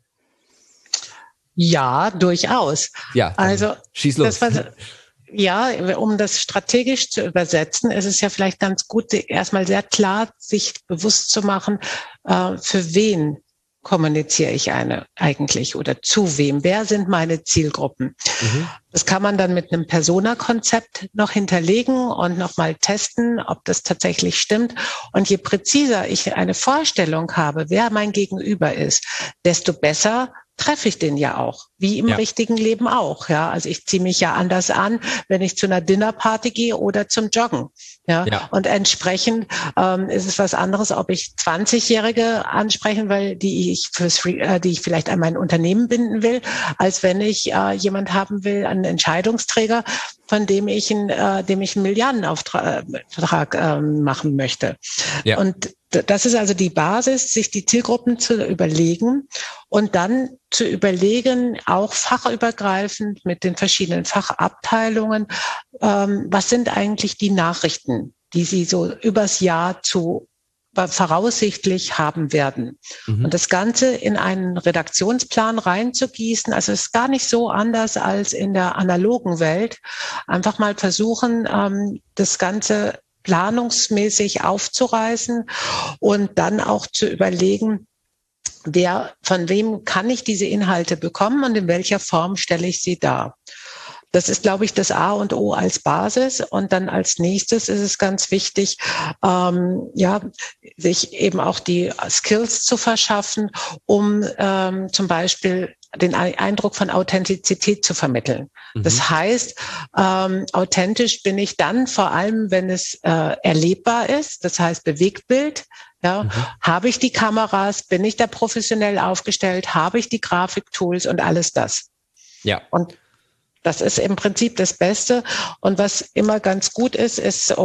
Ja, durchaus. Ja, also schieß los. Ja, um das strategisch zu übersetzen, ist es ja vielleicht ganz gut, erstmal sehr klar sich bewusst zu machen, für wen kommuniziere ich eigentlich oder zu wem? Wer sind meine Zielgruppen? Das kann man dann mit einem Persona-Konzept noch hinterlegen und nochmal testen, ob das tatsächlich stimmt. Und je präziser ich eine Vorstellung habe, wer mein Gegenüber ist, desto besser treffe ich den ja auch, wie im richtigen Leben auch. Ja, also ich ziehe mich ja anders an, wenn ich zu einer Dinnerparty gehe oder zum Joggen. Ja, und entsprechend ist es was anderes, ob ich 20-Jährige ansprechen will, die ich vielleicht an mein Unternehmen binden will, als wenn ich jemand haben will, einen Entscheidungsträger, von dem ich einen Milliardenvertrag machen möchte. Ja. Und das ist also die Basis, sich die Zielgruppen zu überlegen und dann zu überlegen, auch fachübergreifend mit den verschiedenen Fachabteilungen, was sind eigentlich die Nachrichten, die Sie so übers Jahr voraussichtlich haben werden. Und das Ganze in einen Redaktionsplan reinzugießen, also es ist gar nicht so anders als in der analogen Welt. Einfach mal versuchen, das Ganze planungsmäßig aufzureißen und dann auch zu überlegen, von wem kann ich diese Inhalte bekommen und in welcher Form stelle ich sie dar. Das ist, glaube ich, das A und O als Basis. Und dann als nächstes ist es ganz wichtig, sich eben auch die Skills zu verschaffen, um zum Beispiel den Eindruck von Authentizität zu vermitteln. Das heißt, authentisch bin ich dann vor allem, wenn es erlebbar ist, das heißt Bewegtbild. Ja, habe ich die Kameras, bin ich da professionell aufgestellt, habe ich die Grafiktools und alles das. Ja. Und das ist im Prinzip das Beste. Und was immer ganz gut ist,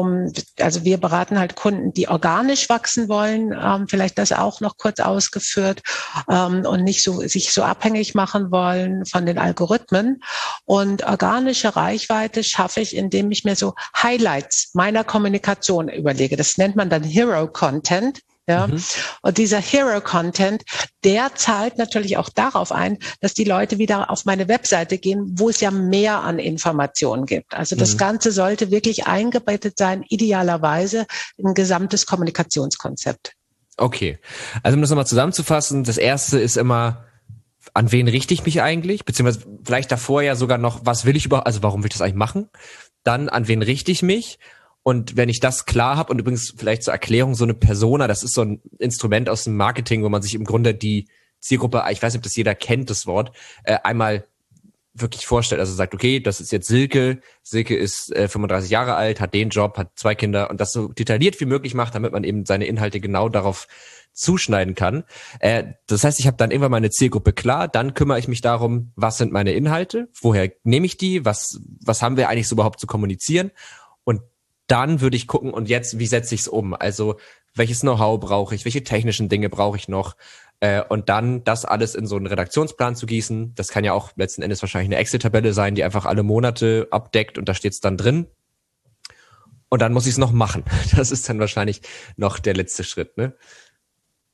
also wir beraten halt Kunden, die organisch wachsen wollen, vielleicht das auch noch kurz ausgeführt, und nicht sich so abhängig machen wollen von den Algorithmen. Und organische Reichweite schaffe ich, indem ich mir so Highlights meiner Kommunikation überlege. Das nennt man dann Hero Content. Ja, und dieser Hero-Content, der zahlt natürlich auch darauf ein, dass die Leute wieder auf meine Webseite gehen, wo es ja mehr an Informationen gibt. Also das Ganze sollte wirklich eingebettet sein, idealerweise in ein gesamtes Kommunikationskonzept. Okay, also um das nochmal zusammenzufassen, das erste ist immer, an wen richte ich mich eigentlich? Beziehungsweise vielleicht davor ja sogar noch, was will ich überhaupt, also warum will ich das eigentlich machen? Dann, an wen richte ich mich? Und wenn ich das klar habe, und übrigens vielleicht zur Erklärung, so eine Persona, das ist so ein Instrument aus dem Marketing, wo man sich im Grunde die Zielgruppe, ich weiß nicht, ob das jeder kennt, das Wort, einmal wirklich vorstellt. Also sagt, okay, das ist jetzt Silke. Silke ist 35 Jahre alt, hat den Job, hat 2 Kinder, und das so detailliert wie möglich macht, damit man eben seine Inhalte genau darauf zuschneiden kann. Das heißt, ich habe dann irgendwann meine Zielgruppe klar, dann kümmere ich mich darum, was sind meine Inhalte, woher nehme ich die, was haben wir eigentlich so überhaupt zu kommunizieren, und dann würde ich gucken, und jetzt, wie setze ich es um? Also, welches Know-how brauche ich? Welche technischen Dinge brauche ich noch? Und dann das alles in so einen Redaktionsplan zu gießen. Das kann ja auch letzten Endes wahrscheinlich eine Excel-Tabelle sein, die einfach alle Monate abdeckt, und da steht es dann drin. Und dann muss ich es noch machen. Das ist dann wahrscheinlich noch der letzte Schritt, ne?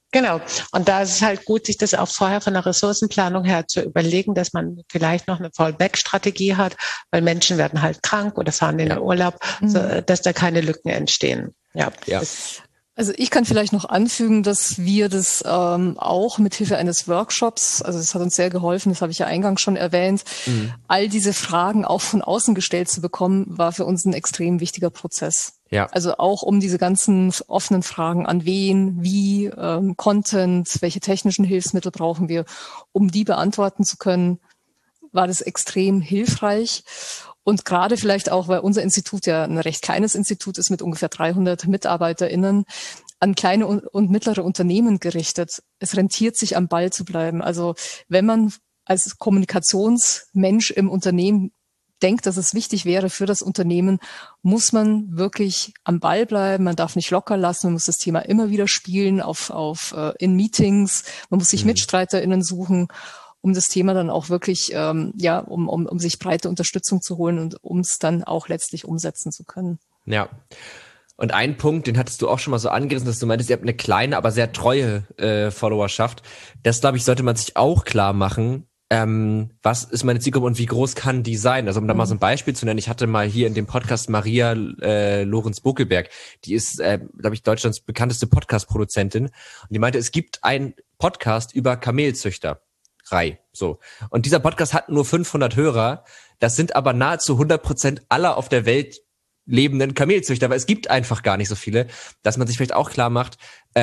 Genau. Und da ist es halt gut, sich das auch vorher von der Ressourcenplanung her zu überlegen, dass man vielleicht noch eine Fallback-Strategie hat, weil Menschen werden halt krank oder fahren in den Urlaub, so, dass da keine Lücken entstehen. Ja. Also ich kann vielleicht noch anfügen, dass wir das auch mit Hilfe eines Workshops, also das hat uns sehr geholfen, das habe ich ja eingangs schon erwähnt, all diese Fragen auch von außen gestellt zu bekommen, war für uns ein extrem wichtiger Prozess. Ja. Also auch um diese ganzen offenen Fragen an wen, wie, Content, welche technischen Hilfsmittel brauchen wir, um die beantworten zu können, war das extrem hilfreich. Und gerade vielleicht auch, weil unser Institut ja ein recht kleines Institut ist mit ungefähr 300 MitarbeiterInnen, an kleine und mittlere Unternehmen gerichtet. Es rentiert sich, am Ball zu bleiben. Also wenn man als Kommunikationsmensch im Unternehmen denkt, dass es wichtig wäre für das Unternehmen, muss man wirklich am Ball bleiben. Man darf nicht locker lassen. Man muss das Thema immer wieder spielen in Meetings. Man muss sich MitstreiterInnen suchen, um das Thema dann auch wirklich, um sich breite Unterstützung zu holen und um es dann auch letztlich umsetzen zu können. Ja. Und ein Punkt, den hattest du auch schon mal so angerissen, dass du meintest, ihr habt eine kleine, aber sehr treue Followerschaft. Das, glaube ich, sollte man sich auch klar machen. Was ist meine Zielgruppe und wie groß kann die sein? Also um da mal so ein Beispiel zu nennen, ich hatte mal hier in dem Podcast Maria Lorenz-Buckelberg, die ist, glaube ich, Deutschlands bekannteste Podcast-Produzentin, und die meinte, es gibt einen Podcast über Kamelzüchterei. So. Und dieser Podcast hat nur 500 Hörer, das sind aber nahezu 100% aller auf der Welt lebenden Kamelzüchter, weil es gibt einfach gar nicht so viele, dass man sich vielleicht auch klar macht,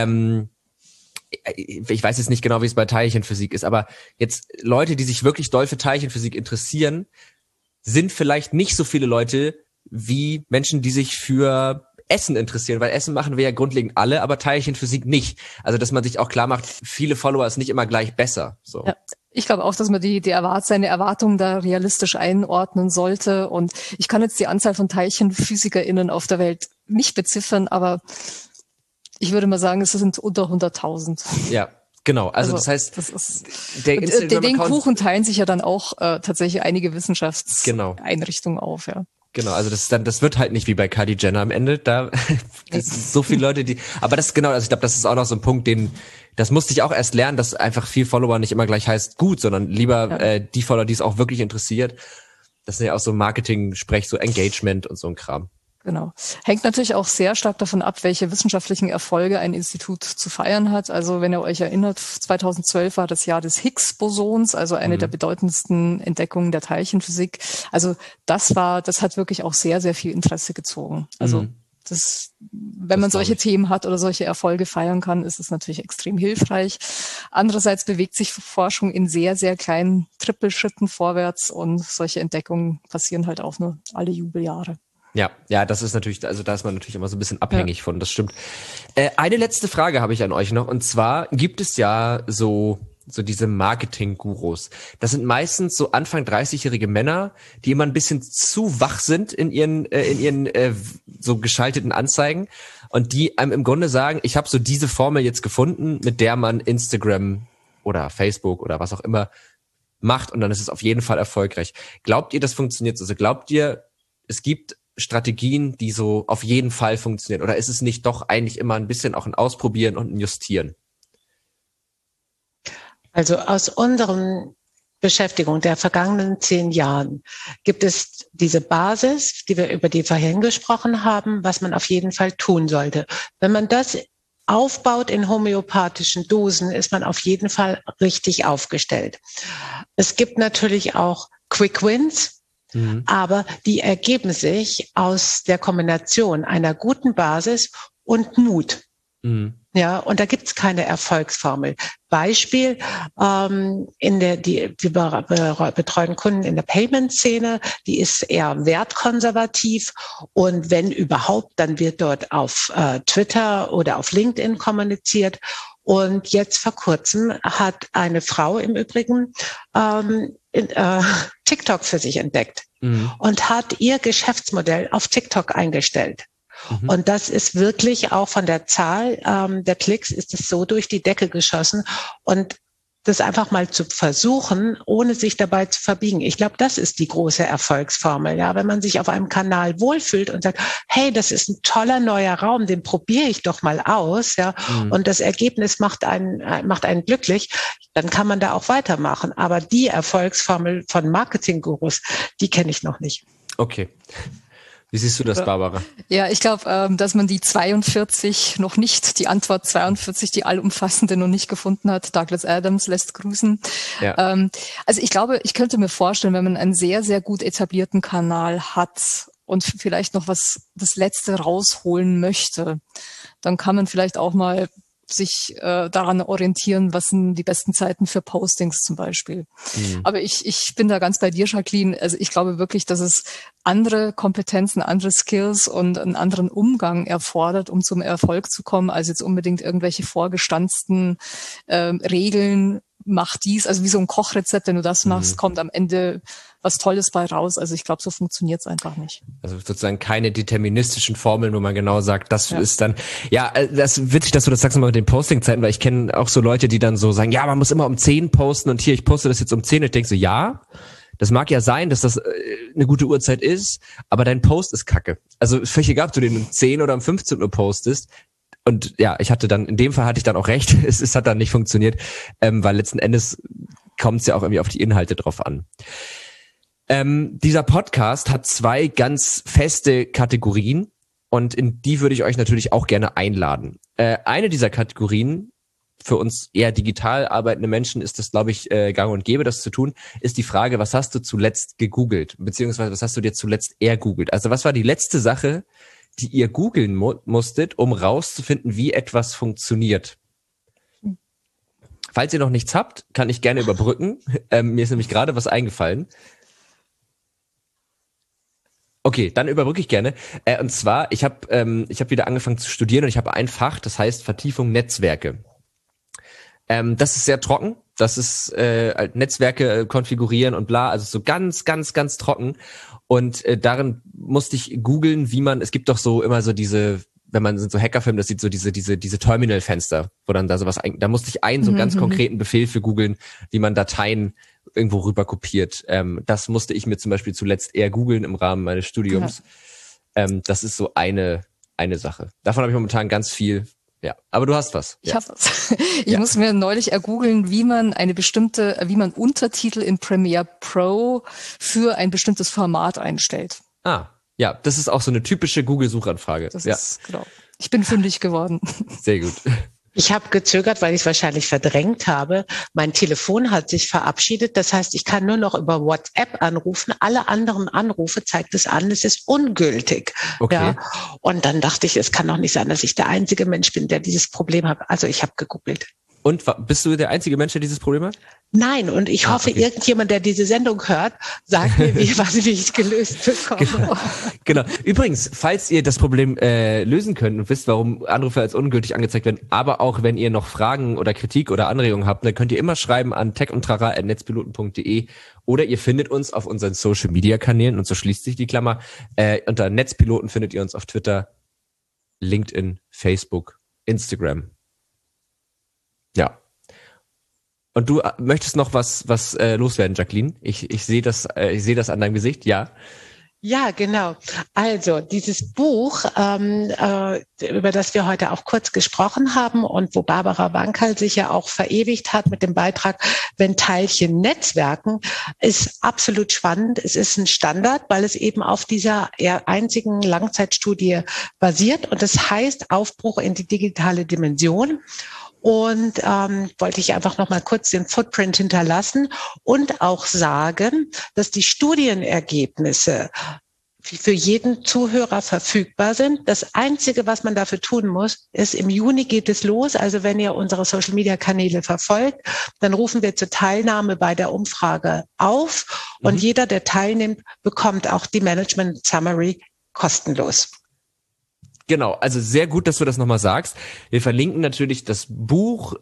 ich weiß jetzt nicht genau, wie es bei Teilchenphysik ist, aber jetzt Leute, die sich wirklich doll für Teilchenphysik interessieren, sind vielleicht nicht so viele Leute wie Menschen, die sich für Essen interessieren, weil Essen machen wir ja grundlegend alle, aber Teilchenphysik nicht. Also, dass man sich auch klar macht, viele Follower ist nicht immer gleich besser. So. Ja. Ich glaube auch, dass man seine Erwartungen da realistisch einordnen sollte. Und ich kann jetzt die Anzahl von TeilchenphysikerInnen auf der Welt nicht beziffern, aber ich würde mal sagen, es sind unter 100.000. Ja, genau. Also das heißt, den Kuchen teilen sich ja dann auch tatsächlich einige Wissenschaftseinrichtungen auf. Ja. Genau, also das wird halt nicht wie bei Kylie Jenner am Ende. Da das sind so viele Leute, aber das genau. Also ich glaube, das ist auch noch so ein Punkt, das musste ich auch erst lernen, dass einfach viel Follower nicht immer gleich heißt gut, sondern lieber die Follower, die es auch wirklich interessiert. Das sind ja auch so Marketing-Sprech, so Engagement und so ein Kram. Genau. Hängt natürlich auch sehr stark davon ab, welche wissenschaftlichen Erfolge ein Institut zu feiern hat. Also wenn ihr euch erinnert, 2012 war das Jahr des Higgs-Bosons, also eine der bedeutendsten Entdeckungen der Teilchenphysik. Also das hat wirklich auch sehr, sehr viel Interesse gezogen. Also wenn man solche Themen hat oder solche Erfolge feiern kann, ist es natürlich extrem hilfreich. Andererseits bewegt sich Forschung in sehr, sehr kleinen Trippelschritten vorwärts und solche Entdeckungen passieren halt auch nur alle Jubeljahre. Ja, das ist natürlich, also da ist man natürlich immer so ein bisschen abhängig von, das stimmt. Eine letzte Frage habe ich an euch noch, und zwar gibt es ja so diese Marketing-Gurus. Das sind meistens so Anfang 30-jährige Männer, die immer ein bisschen zu wach sind in ihren so geschalteten Anzeigen und die einem im Grunde sagen, ich habe so diese Formel jetzt gefunden, mit der man Instagram oder Facebook oder was auch immer macht, und dann ist es auf jeden Fall erfolgreich. Glaubt ihr, das funktioniert? Also glaubt ihr, es gibt Strategien, die so auf jeden Fall funktionieren? Oder ist es nicht doch eigentlich immer ein bisschen auch ein Ausprobieren und ein Justieren? Also aus unseren Beschäftigung der vergangenen 10 Jahren gibt es diese Basis, über die wir vorhin gesprochen haben, was man auf jeden Fall tun sollte. Wenn man das aufbaut in homöopathischen Dosen, ist man auf jeden Fall richtig aufgestellt. Es gibt natürlich auch Quick Wins, aber die ergeben sich aus der Kombination einer guten Basis und Mut. Ja, und da gibt's keine Erfolgsformel. Beispiel, wir betreuen Kunden in der Payment-Szene, die ist eher wertkonservativ, und wenn überhaupt, dann wird dort auf Twitter oder auf LinkedIn kommuniziert. Und jetzt vor kurzem hat eine Frau im Übrigen TikTok für sich entdeckt und hat ihr Geschäftsmodell auf TikTok eingestellt. Und das ist wirklich auch von der Zahl der Klicks ist es so durch die Decke geschossen. Und das einfach mal zu versuchen, ohne sich dabei zu verbiegen. Ich glaube, das ist die große Erfolgsformel. Ja, wenn man sich auf einem Kanal wohlfühlt und sagt, hey, das ist ein toller neuer Raum, den probiere ich doch mal aus, ja, und das Ergebnis macht einen glücklich, dann kann man da auch weitermachen. Aber die Erfolgsformel von Marketinggurus, die kenne ich noch nicht. Okay. Wie siehst du das, Barbara? Ja, ich glaube, dass man die 42 noch nicht, die Antwort 42, die allumfassende noch nicht gefunden hat. Douglas Adams lässt grüßen. Ja. Also ich glaube, ich könnte mir vorstellen, wenn man einen sehr, sehr gut etablierten Kanal hat und vielleicht noch das Letzte rausholen möchte, dann kann man vielleicht auch mal sich daran orientieren, was sind die besten Zeiten für Postings zum Beispiel. Aber ich bin da ganz bei dir, Jacqueline. Also ich glaube wirklich, dass es andere Kompetenzen, andere Skills und einen anderen Umgang erfordert, um zum Erfolg zu kommen, als jetzt unbedingt irgendwelche vorgestanzten Regeln. Mach dies, also wie so ein Kochrezept, wenn du das machst, kommt am Ende was Tolles bei raus. Also ich glaube, so funktioniert es einfach nicht. Also sozusagen keine deterministischen Formeln, wo man genau sagt, das ist dann, das ist witzig, dass du das sagst mal mit den Postingzeiten, weil ich kenne auch so Leute, die dann so sagen, ja, man muss immer um 10 posten und hier, ich poste das jetzt um 10 und ich denke so, ja, das mag ja sein, dass das eine gute Uhrzeit ist, aber dein Post ist kacke. Also völlig egal, ob du den um 10 oder um 15 Uhr postest. Und ja, in dem Fall hatte ich dann auch recht, es hat dann nicht funktioniert, weil letzten Endes kommt es ja auch irgendwie auf die Inhalte drauf an. Dieser Podcast hat 2 ganz feste Kategorien und in die würde ich euch natürlich auch gerne einladen. Eine dieser Kategorien, für uns eher digital arbeitende Menschen ist das, glaube ich, gang und gäbe, das zu tun, ist die Frage, was hast du zuletzt gegoogelt, beziehungsweise was hast du dir zuletzt ergoogelt? Also was war die letzte Sache, die ihr googeln musstet, um rauszufinden, wie etwas funktioniert? Falls ihr noch nichts habt, kann ich gerne überbrücken. Mir ist nämlich gerade was eingefallen. Okay, dann überbrücke ich gerne. Und zwar, ich hab wieder angefangen zu studieren und ich habe ein Fach, das heißt Vertiefung Netzwerke. Das ist sehr trocken. Das ist Netzwerke konfigurieren und bla, also so ganz, ganz, ganz trocken. Und darin musste ich googeln, es gibt doch so immer so diese, wenn man so Hackerfilme, das sieht so diese Terminal-Fenster, wo dann da sowas, da musste ich einen so einen ganz konkreten Befehl für googeln, wie man Dateien irgendwo rüber kopiert. Das musste ich mir zum Beispiel zuletzt eher googeln im Rahmen meines Studiums. Ja. Das ist so eine Sache. Davon habe ich momentan ganz viel. Ja, aber du hast was. Ich habe was. Ich muss mir neulich ergoogeln, wie man Untertitel in Premiere Pro für ein bestimmtes Format einstellt. Ah, ja, das ist auch so eine typische Google-Suchanfrage. Genau. Ich bin fündig geworden. Sehr gut. Ich habe gezögert, weil ich es wahrscheinlich verdrängt habe. Mein Telefon hat sich verabschiedet. Das heißt, ich kann nur noch über WhatsApp anrufen. Alle anderen Anrufe zeigt es an, es ist ungültig. Okay. Ja. Und dann dachte ich, es kann doch nicht sein, dass ich der einzige Mensch bin, der dieses Problem hat. Also ich habe gegoogelt. Und bist du der einzige Mensch, der dieses Problem hat? Nein, und ich hoffe, irgendjemand, der diese Sendung hört, sagt mir, wie ich gelöst bekomme. Genau. Übrigens, falls ihr das Problem lösen könnt und wisst, warum Anrufe als ungültig angezeigt werden, aber auch wenn ihr noch Fragen oder Kritik oder Anregungen habt, dann könnt ihr immer schreiben an techundtrara@netzpiloten.de oder ihr findet uns auf unseren Social-Media-Kanälen und so schließt sich die Klammer. Unter Netzpiloten findet ihr uns auf Twitter, LinkedIn, Facebook, Instagram. Ja. Und du möchtest noch was loswerden, Jacqueline? Ich sehe das an deinem Gesicht, ja. Ja, genau. Also dieses Buch, über das wir heute auch kurz gesprochen haben und wo Barbara Wankerl sich ja auch verewigt hat mit dem Beitrag Wenn Teilchen netzwerken, ist absolut spannend. Es ist ein Standard, weil es eben auf dieser einzigen Langzeitstudie basiert und es heißt Aufbruch in die digitale Dimension. Und wollte ich einfach noch mal kurz den Footprint hinterlassen und auch sagen, dass die Studienergebnisse für jeden Zuhörer verfügbar sind. Das Einzige, was man dafür tun muss, ist, im Juni geht es los. Also wenn ihr unsere Social-Media-Kanäle verfolgt, dann rufen wir zur Teilnahme bei der Umfrage auf. Und jeder, der teilnimmt, bekommt auch die Management Summary kostenlos. Genau, also sehr gut, dass du das nochmal sagst. Wir verlinken natürlich das Buch,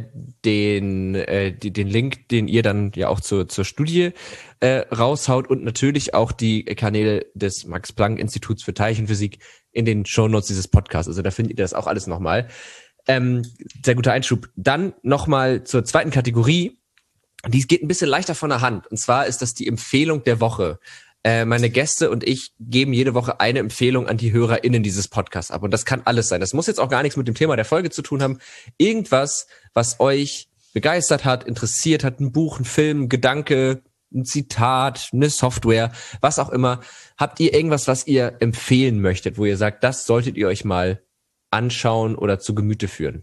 den Link, den ihr dann ja auch zur Studie raushaut und natürlich auch die Kanäle des Max-Planck-Instituts für Teilchenphysik in den Shownotes dieses Podcasts. Also da findet ihr das auch alles nochmal. Sehr guter Einschub. Dann nochmal zur zweiten Kategorie. Die geht ein bisschen leichter von der Hand. Und zwar ist das die Empfehlung der Woche. Meine Gäste und ich geben jede Woche eine Empfehlung an die HörerInnen dieses Podcasts ab. Und das kann alles sein. Das muss jetzt auch gar nichts mit dem Thema der Folge zu tun haben. Irgendwas, was euch begeistert hat, interessiert hat, ein Buch, ein Film, ein Gedanke, ein Zitat, eine Software, was auch immer. Habt ihr irgendwas, was ihr empfehlen möchtet, wo ihr sagt, das solltet ihr euch mal anschauen oder zu Gemüte führen?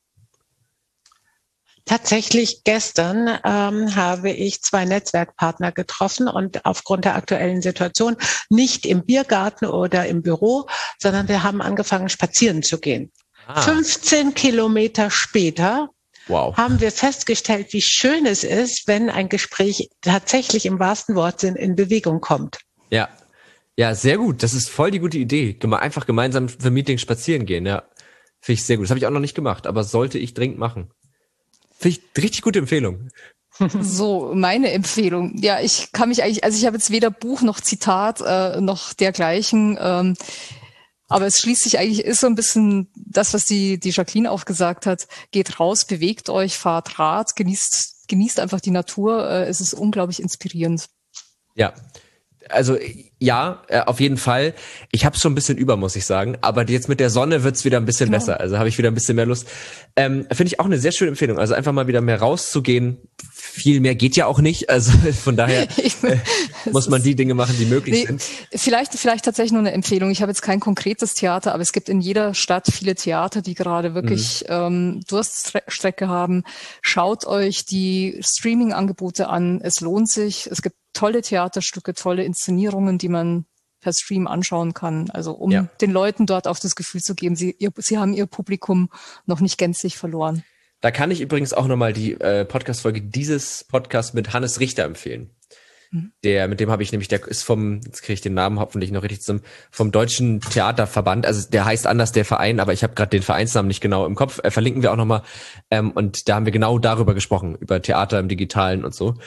Tatsächlich gestern habe ich 2 Netzwerkpartner getroffen und aufgrund der aktuellen Situation nicht im Biergarten oder im Büro, sondern wir haben angefangen, spazieren zu gehen. 15 Kilometer später haben wir festgestellt, wie schön es ist, wenn ein Gespräch tatsächlich im wahrsten Wortsinn in Bewegung kommt. Ja, sehr gut. Das ist voll die gute Idee. Einfach gemeinsam für Meetings spazieren gehen. Ja, finde ich sehr gut. Das habe ich auch noch nicht gemacht, aber sollte ich dringend machen. Finde ich richtig gute Empfehlung. So, meine Empfehlung. Ja, ich kann mich eigentlich, also ich habe jetzt weder Buch noch Zitat noch dergleichen, aber es schließt sich eigentlich, ist so ein bisschen das, was die Jacqueline auch gesagt hat. Geht raus, bewegt euch, fahrt Rad, genießt einfach die Natur. Es ist unglaublich inspirierend. Ja. Also ja, auf jeden Fall. Ich habe es schon ein bisschen über, muss ich sagen. Aber jetzt mit der Sonne wird's wieder ein bisschen besser. Also habe ich wieder ein bisschen mehr Lust. Finde ich auch eine sehr schöne Empfehlung. Also einfach mal wieder mehr rauszugehen. Viel mehr geht ja auch nicht. Also von daher muss man die Dinge machen, die möglich sind. Vielleicht tatsächlich nur eine Empfehlung. Ich habe jetzt kein konkretes Theater, aber es gibt in jeder Stadt viele Theater, die gerade wirklich Durststrecke haben. Schaut euch die Streaming-Angebote an. Es lohnt sich. Es gibt tolle Theaterstücke, tolle Inszenierungen, die man per Stream anschauen kann. Also um den Leuten dort auch das Gefühl zu geben, sie haben ihr Publikum noch nicht gänzlich verloren. Da kann ich übrigens auch nochmal die Podcast-Folge dieses Podcasts mit Hannes Richter empfehlen. Mit dem habe ich nämlich, der ist jetzt kriege ich den Namen hoffentlich noch richtig vom Deutschen Theaterverband, also der heißt anders, der Verein, aber ich habe gerade den Vereinsnamen nicht genau im Kopf, verlinken wir auch nochmal, und da haben wir genau darüber gesprochen, über Theater im Digitalen und so.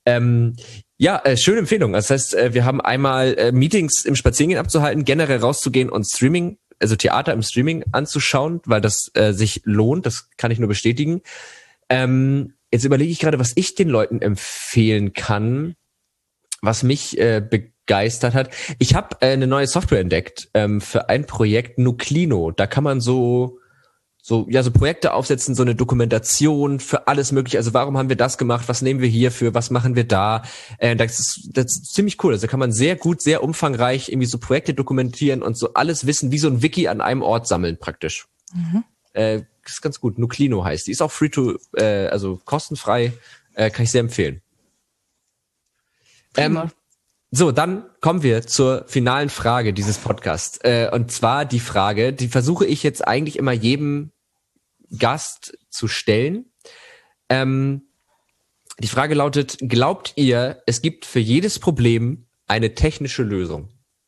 Schöne Empfehlung. Das heißt, wir haben einmal Meetings im Spazierengehen abzuhalten, generell rauszugehen und Streaming, also Theater im Streaming anzuschauen, weil das sich lohnt, das kann ich nur bestätigen. Jetzt überlege ich gerade, was ich den Leuten empfehlen kann, was mich begeistert hat. Ich habe eine neue Software entdeckt für ein Projekt, Nuclino. Da kann man so Projekte aufsetzen, so eine Dokumentation für alles Mögliche. Also warum haben wir das gemacht? Was nehmen wir hierfür? Was machen wir da? Das ist ziemlich cool. Also kann man sehr gut, sehr umfangreich irgendwie so Projekte dokumentieren und so alles wissen, wie so ein Wiki an einem Ort sammeln praktisch. Das ist ganz gut. Nuclino heißt. Die ist auch also kostenfrei. Kann ich sehr empfehlen. So, dann kommen wir zur finalen Frage dieses Podcasts. Und zwar die Frage, die versuche ich jetzt eigentlich immer jedem Gast zu stellen. Die Frage lautet, glaubt ihr, es gibt für jedes Problem eine technische Lösung?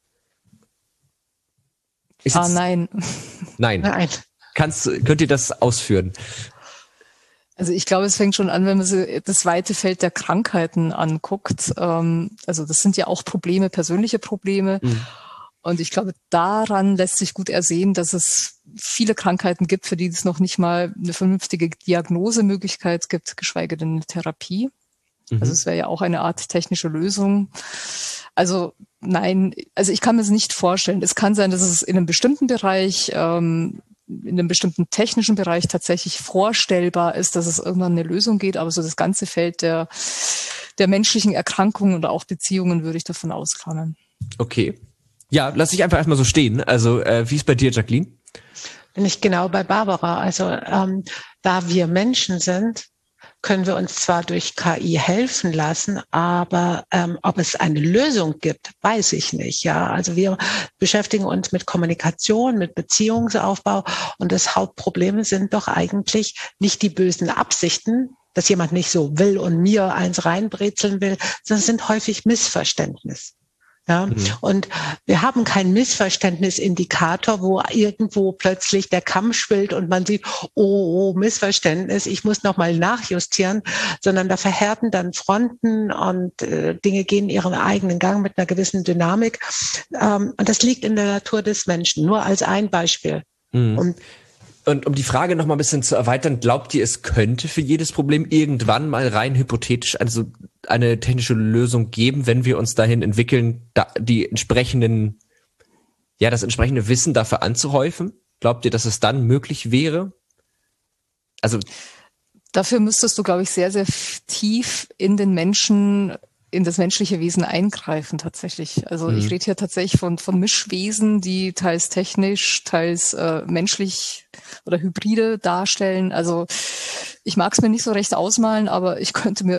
Nein. Nein. Könnt ihr das ausführen? Also ich glaube, es fängt schon an, wenn man das weite Feld der Krankheiten anguckt. Also das sind ja auch Probleme, persönliche Probleme. Und ich glaube, daran lässt sich gut ersehen, dass es viele Krankheiten gibt, für die es noch nicht mal eine vernünftige Diagnosemöglichkeit gibt, geschweige denn eine Therapie. Also es wäre ja auch eine Art technische Lösung. Also nein, also ich kann mir es nicht vorstellen. Es kann sein, dass es in einem bestimmten Bereich in einem bestimmten technischen Bereich tatsächlich vorstellbar ist, dass es irgendwann eine Lösung geht, aber so das ganze Feld der menschlichen Erkrankungen oder auch Beziehungen würde ich davon ausklammern. Okay. Ja, lass ich einfach erstmal so stehen. Also wie ist bei dir, Jacqueline? Bin ich genau bei Barbara. Also da wir Menschen sind, können wir uns zwar durch KI helfen lassen, aber ob es eine Lösung gibt, weiß ich nicht. Ja, also wir beschäftigen uns mit Kommunikation, mit Beziehungsaufbau und das Hauptproblem sind doch eigentlich nicht die bösen Absichten, dass jemand nicht so will und mir eins reinbrezeln will, sondern es sind häufig Missverständnisse. Ja, und wir haben keinen Missverständnisindikator, wo irgendwo plötzlich der Kamm schwillt und man sieht, oh, Missverständnis, ich muss nochmal nachjustieren, sondern da verhärten dann Fronten und Dinge gehen ihren eigenen Gang mit einer gewissen Dynamik. Und das liegt in der Natur des Menschen, nur als ein Beispiel. Und Und um die Frage noch mal ein bisschen zu erweitern, glaubt ihr, es könnte für jedes Problem irgendwann mal rein hypothetisch also eine technische Lösung geben, wenn wir uns dahin entwickeln, die entsprechenden, ja, das entsprechende Wissen dafür anzuhäufen? Glaubt ihr, dass es dann möglich wäre? Also dafür müsstest du, glaube ich, sehr, sehr tief in den Menschen, in das menschliche Wesen eingreifen tatsächlich. Also ich rede hier tatsächlich von Mischwesen, die teils technisch, teils menschlich oder hybride darstellen. Also ich mag es mir nicht so recht ausmalen, aber es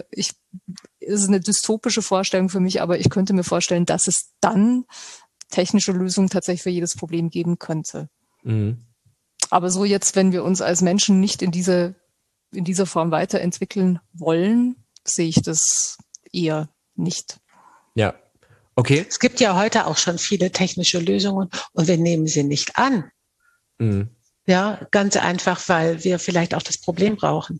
ist eine dystopische Vorstellung für mich, aber ich könnte mir vorstellen, dass es dann technische Lösungen tatsächlich für jedes Problem geben könnte. Mhm. Aber so jetzt, wenn wir uns als Menschen nicht in dieser Form weiterentwickeln wollen, sehe ich das eher nicht. Ja, okay. Es gibt ja heute auch schon viele technische Lösungen und wir nehmen sie nicht an. Mhm. Ja, ganz einfach, weil wir vielleicht auch das Problem brauchen.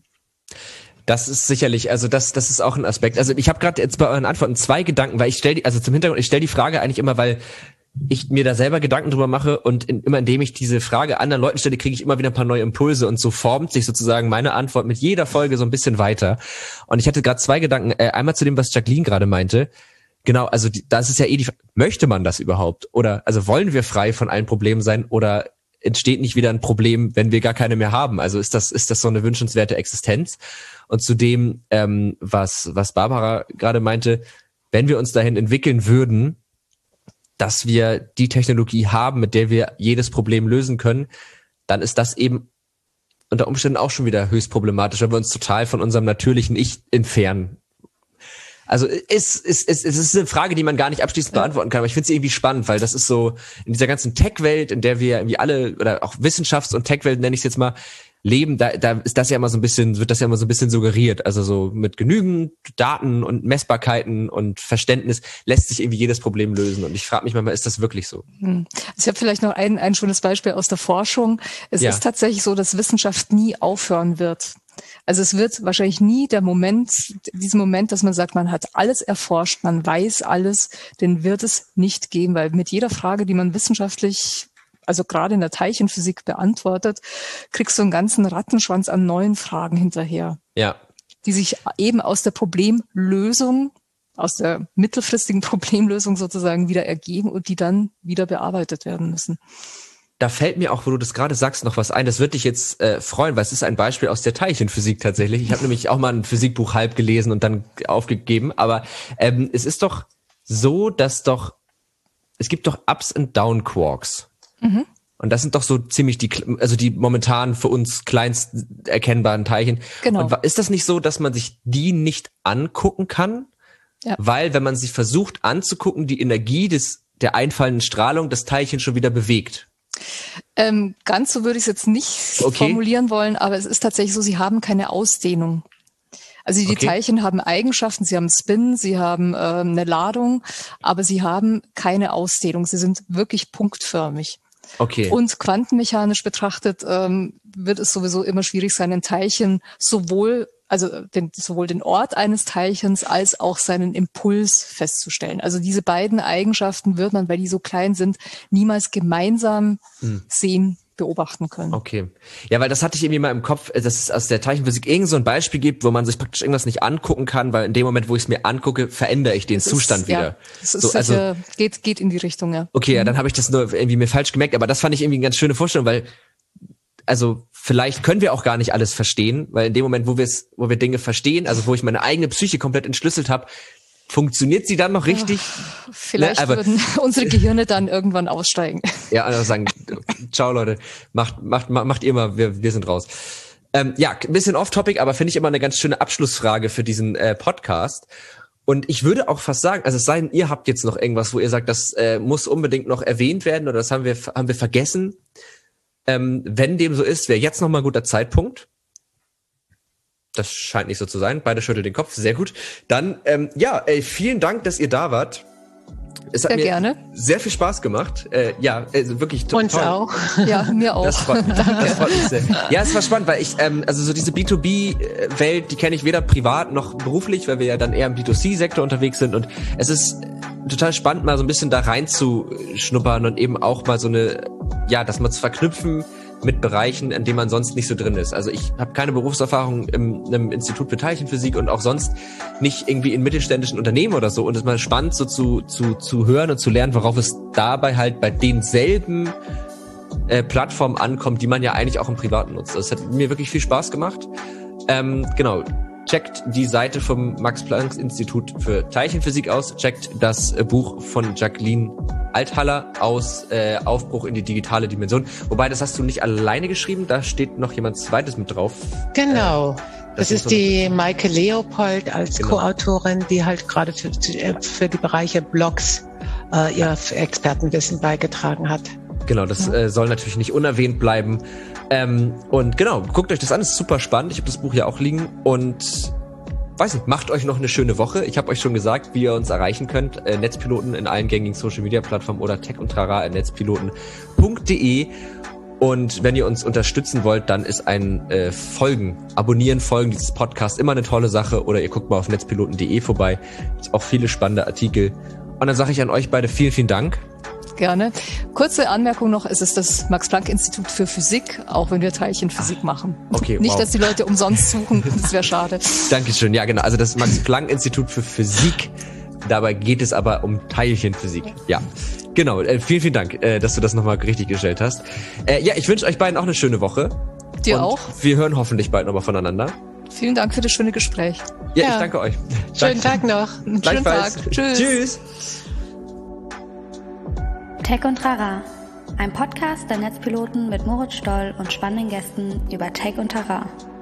Das ist sicherlich, also das ist auch ein Aspekt. Also ich habe gerade jetzt bei euren Antworten 2 Gedanken, weil ich stelle die Frage eigentlich immer, weil ich mir da selber Gedanken drüber mache und immer indem ich diese Frage anderen Leuten stelle, kriege ich immer wieder ein paar neue Impulse und so formt sich sozusagen meine Antwort mit jeder Folge so ein bisschen weiter. Und ich hatte gerade 2 Gedanken. Einmal zu dem, was Jacqueline gerade meinte. Genau, also das ist ja möchte man das überhaupt? Oder also wollen wir frei von allen Problemen sein oder entsteht nicht wieder ein Problem, wenn wir gar keine mehr haben? Also ist das so eine wünschenswerte Existenz? Und zu dem, was Barbara gerade meinte, wenn wir uns dahin entwickeln würden, dass wir die Technologie haben, mit der wir jedes Problem lösen können, dann ist das eben unter Umständen auch schon wieder höchst problematisch, wenn wir uns total von unserem natürlichen Ich entfernen. Also es ist eine Frage, die man gar nicht abschließend beantworten kann, aber ich finde es irgendwie spannend, weil das ist so in dieser ganzen Tech-Welt, in der wir irgendwie alle, oder auch Wissenschafts- und Tech-Welt, nenne ich es jetzt mal, leben, da ist das ja immer so ein bisschen, wird das ja immer so ein bisschen suggeriert. Also so mit genügend Daten und Messbarkeiten und Verständnis lässt sich irgendwie jedes Problem lösen. Und ich frage mich manchmal, ist das wirklich so? Also ich habe vielleicht noch ein schönes Beispiel aus der Forschung. Es ist tatsächlich so, dass Wissenschaft nie aufhören wird. Also es wird wahrscheinlich nie diesen Moment, dass man sagt, man hat alles erforscht, man weiß alles, den wird es nicht geben, weil mit jeder Frage, die man wissenschaftlich, also gerade in der Teilchenphysik beantwortet, kriegst du einen ganzen Rattenschwanz an neuen Fragen hinterher. Ja. Die sich eben aus der Problemlösung, aus der mittelfristigen Problemlösung sozusagen wieder ergeben und die dann wieder bearbeitet werden müssen. Da fällt mir auch, wo du das gerade sagst, noch was ein. Das wird dich jetzt freuen, weil es ist ein Beispiel aus der Teilchenphysik tatsächlich. Ich habe nämlich auch mal ein Physikbuch halb gelesen und dann aufgegeben. Aber es ist doch so, dass es gibt doch Ups und Down Quarks. Mhm. Und das sind doch so ziemlich die momentan für uns kleinst erkennbaren Teilchen. Genau. Und ist das nicht so, dass man sich die nicht angucken kann? Ja. Weil, wenn man sich versucht anzugucken, die Energie der einfallenden Strahlung das Teilchen schon wieder bewegt? Ganz so würde ich es jetzt nicht formulieren wollen, aber es ist tatsächlich so, sie haben keine Ausdehnung. Also die Teilchen haben Eigenschaften, sie haben Spin, sie haben eine Ladung, aber sie haben keine Ausdehnung. Sie sind wirklich punktförmig. Okay. Und quantenmechanisch betrachtet wird es sowieso immer schwierig sein, ein Teilchen sowohl den Ort eines Teilchens als auch seinen Impuls festzustellen. Also diese beiden Eigenschaften wird man, weil die so klein sind, niemals gemeinsam beobachten können. Okay. Ja, weil das hatte ich irgendwie mal im Kopf, dass es aus der Teilchenphysik irgend so ein Beispiel gibt, wo man sich praktisch irgendwas nicht angucken kann, weil in dem Moment, wo ich es mir angucke, verändere ich den Zustand wieder. Ja, das ist geht in die Richtung, ja. Okay, ja, dann habe ich das nur irgendwie mir falsch gemerkt, aber das fand ich irgendwie eine ganz schöne Vorstellung, weil also vielleicht können wir auch gar nicht alles verstehen, weil in dem Moment, wo wir Dinge verstehen, also wo ich meine eigene Psyche komplett entschlüsselt habe, funktioniert sie dann noch richtig? Ja, vielleicht würden unsere Gehirne dann irgendwann aussteigen. Ja, also sagen, ciao Leute, macht ihr mal, wir sind raus. Ja, ein bisschen off-topic, aber finde ich immer eine ganz schöne Abschlussfrage für diesen Podcast. Und ich würde auch fast sagen, also es sei denn, ihr habt jetzt noch irgendwas, wo ihr sagt, das muss unbedingt noch erwähnt werden oder das haben wir vergessen. Wenn dem so ist, wäre jetzt noch mal ein guter Zeitpunkt. Das scheint nicht so zu sein. Beide schütteln den Kopf. Sehr gut. Dann, vielen Dank, dass ihr da wart. Es hat mir sehr viel Spaß gemacht. Wirklich toll. Uns auch. Ja, mir auch. Das freut mich sehr. Ja, es war spannend, weil ich, also so diese B2B-Welt, die kenne ich weder privat noch beruflich, weil wir ja dann eher im B2C-Sektor unterwegs sind. Und es ist total spannend, mal so ein bisschen da reinzuschnuppern und eben auch mal so das mal zu verknüpfen mit Bereichen, in denen man sonst nicht so drin ist. Also ich habe keine Berufserfahrung im Institut für Teilchenphysik und auch sonst nicht irgendwie in mittelständischen Unternehmen oder so. Und es ist mal spannend, so zu hören und zu lernen, worauf es dabei halt bei denselben Plattformen ankommt, die man ja eigentlich auch im Privaten nutzt. Das hat mir wirklich viel Spaß gemacht. Genau. Checkt die Seite vom Max-Planck-Institut für Teilchenphysik aus. Checkt das Buch von Jacqueline Althaller aus Aufbruch in die digitale Dimension. Wobei, das hast du nicht alleine geschrieben, da steht noch jemand zweites mit drauf. Genau. Das ist die Maike Leopold als Co-Autorin, die halt gerade für die Bereiche Blogs ihr Expertenwissen beigetragen hat. Genau, das soll natürlich nicht unerwähnt bleiben. Und genau, guckt euch das an, das ist super spannend. Ich habe das Buch ja auch liegen und weiß nicht, macht euch noch eine schöne Woche. Ich habe euch schon gesagt, wie ihr uns erreichen könnt. Netzpiloten in allen gängigen Social-Media-Plattformen oder tech-und-trara@netzpiloten.de. Und wenn ihr uns unterstützen wollt, dann ist ein Folgen dieses Podcast immer eine tolle Sache. Oder ihr guckt mal auf netzpiloten.de vorbei. Ist auch viele spannende Artikel. Und dann sage ich an euch beide vielen, vielen Dank. Gerne. Kurze Anmerkung noch, es ist das Max-Planck-Institut für Physik, auch wenn wir Teilchenphysik machen. Okay, nicht, dass die Leute umsonst suchen, das wäre schade. Dankeschön, ja genau, also das Max-Planck-Institut für Physik, dabei geht es aber um Teilchenphysik. Ja, genau, vielen, vielen Dank, dass du das nochmal richtig gestellt hast. Ja, ich wünsche euch beiden auch eine schöne Woche. Dir auch. Wir hören hoffentlich bald nochmal voneinander. Vielen Dank für das schöne Gespräch. Ja, ich danke euch. Schönen Tag noch. Schönen Tag. Tschüss. Tschüss. Tech und Trara, ein Podcast der Netzpiloten mit Moritz Stoll und spannenden Gästen über Tech und Trara.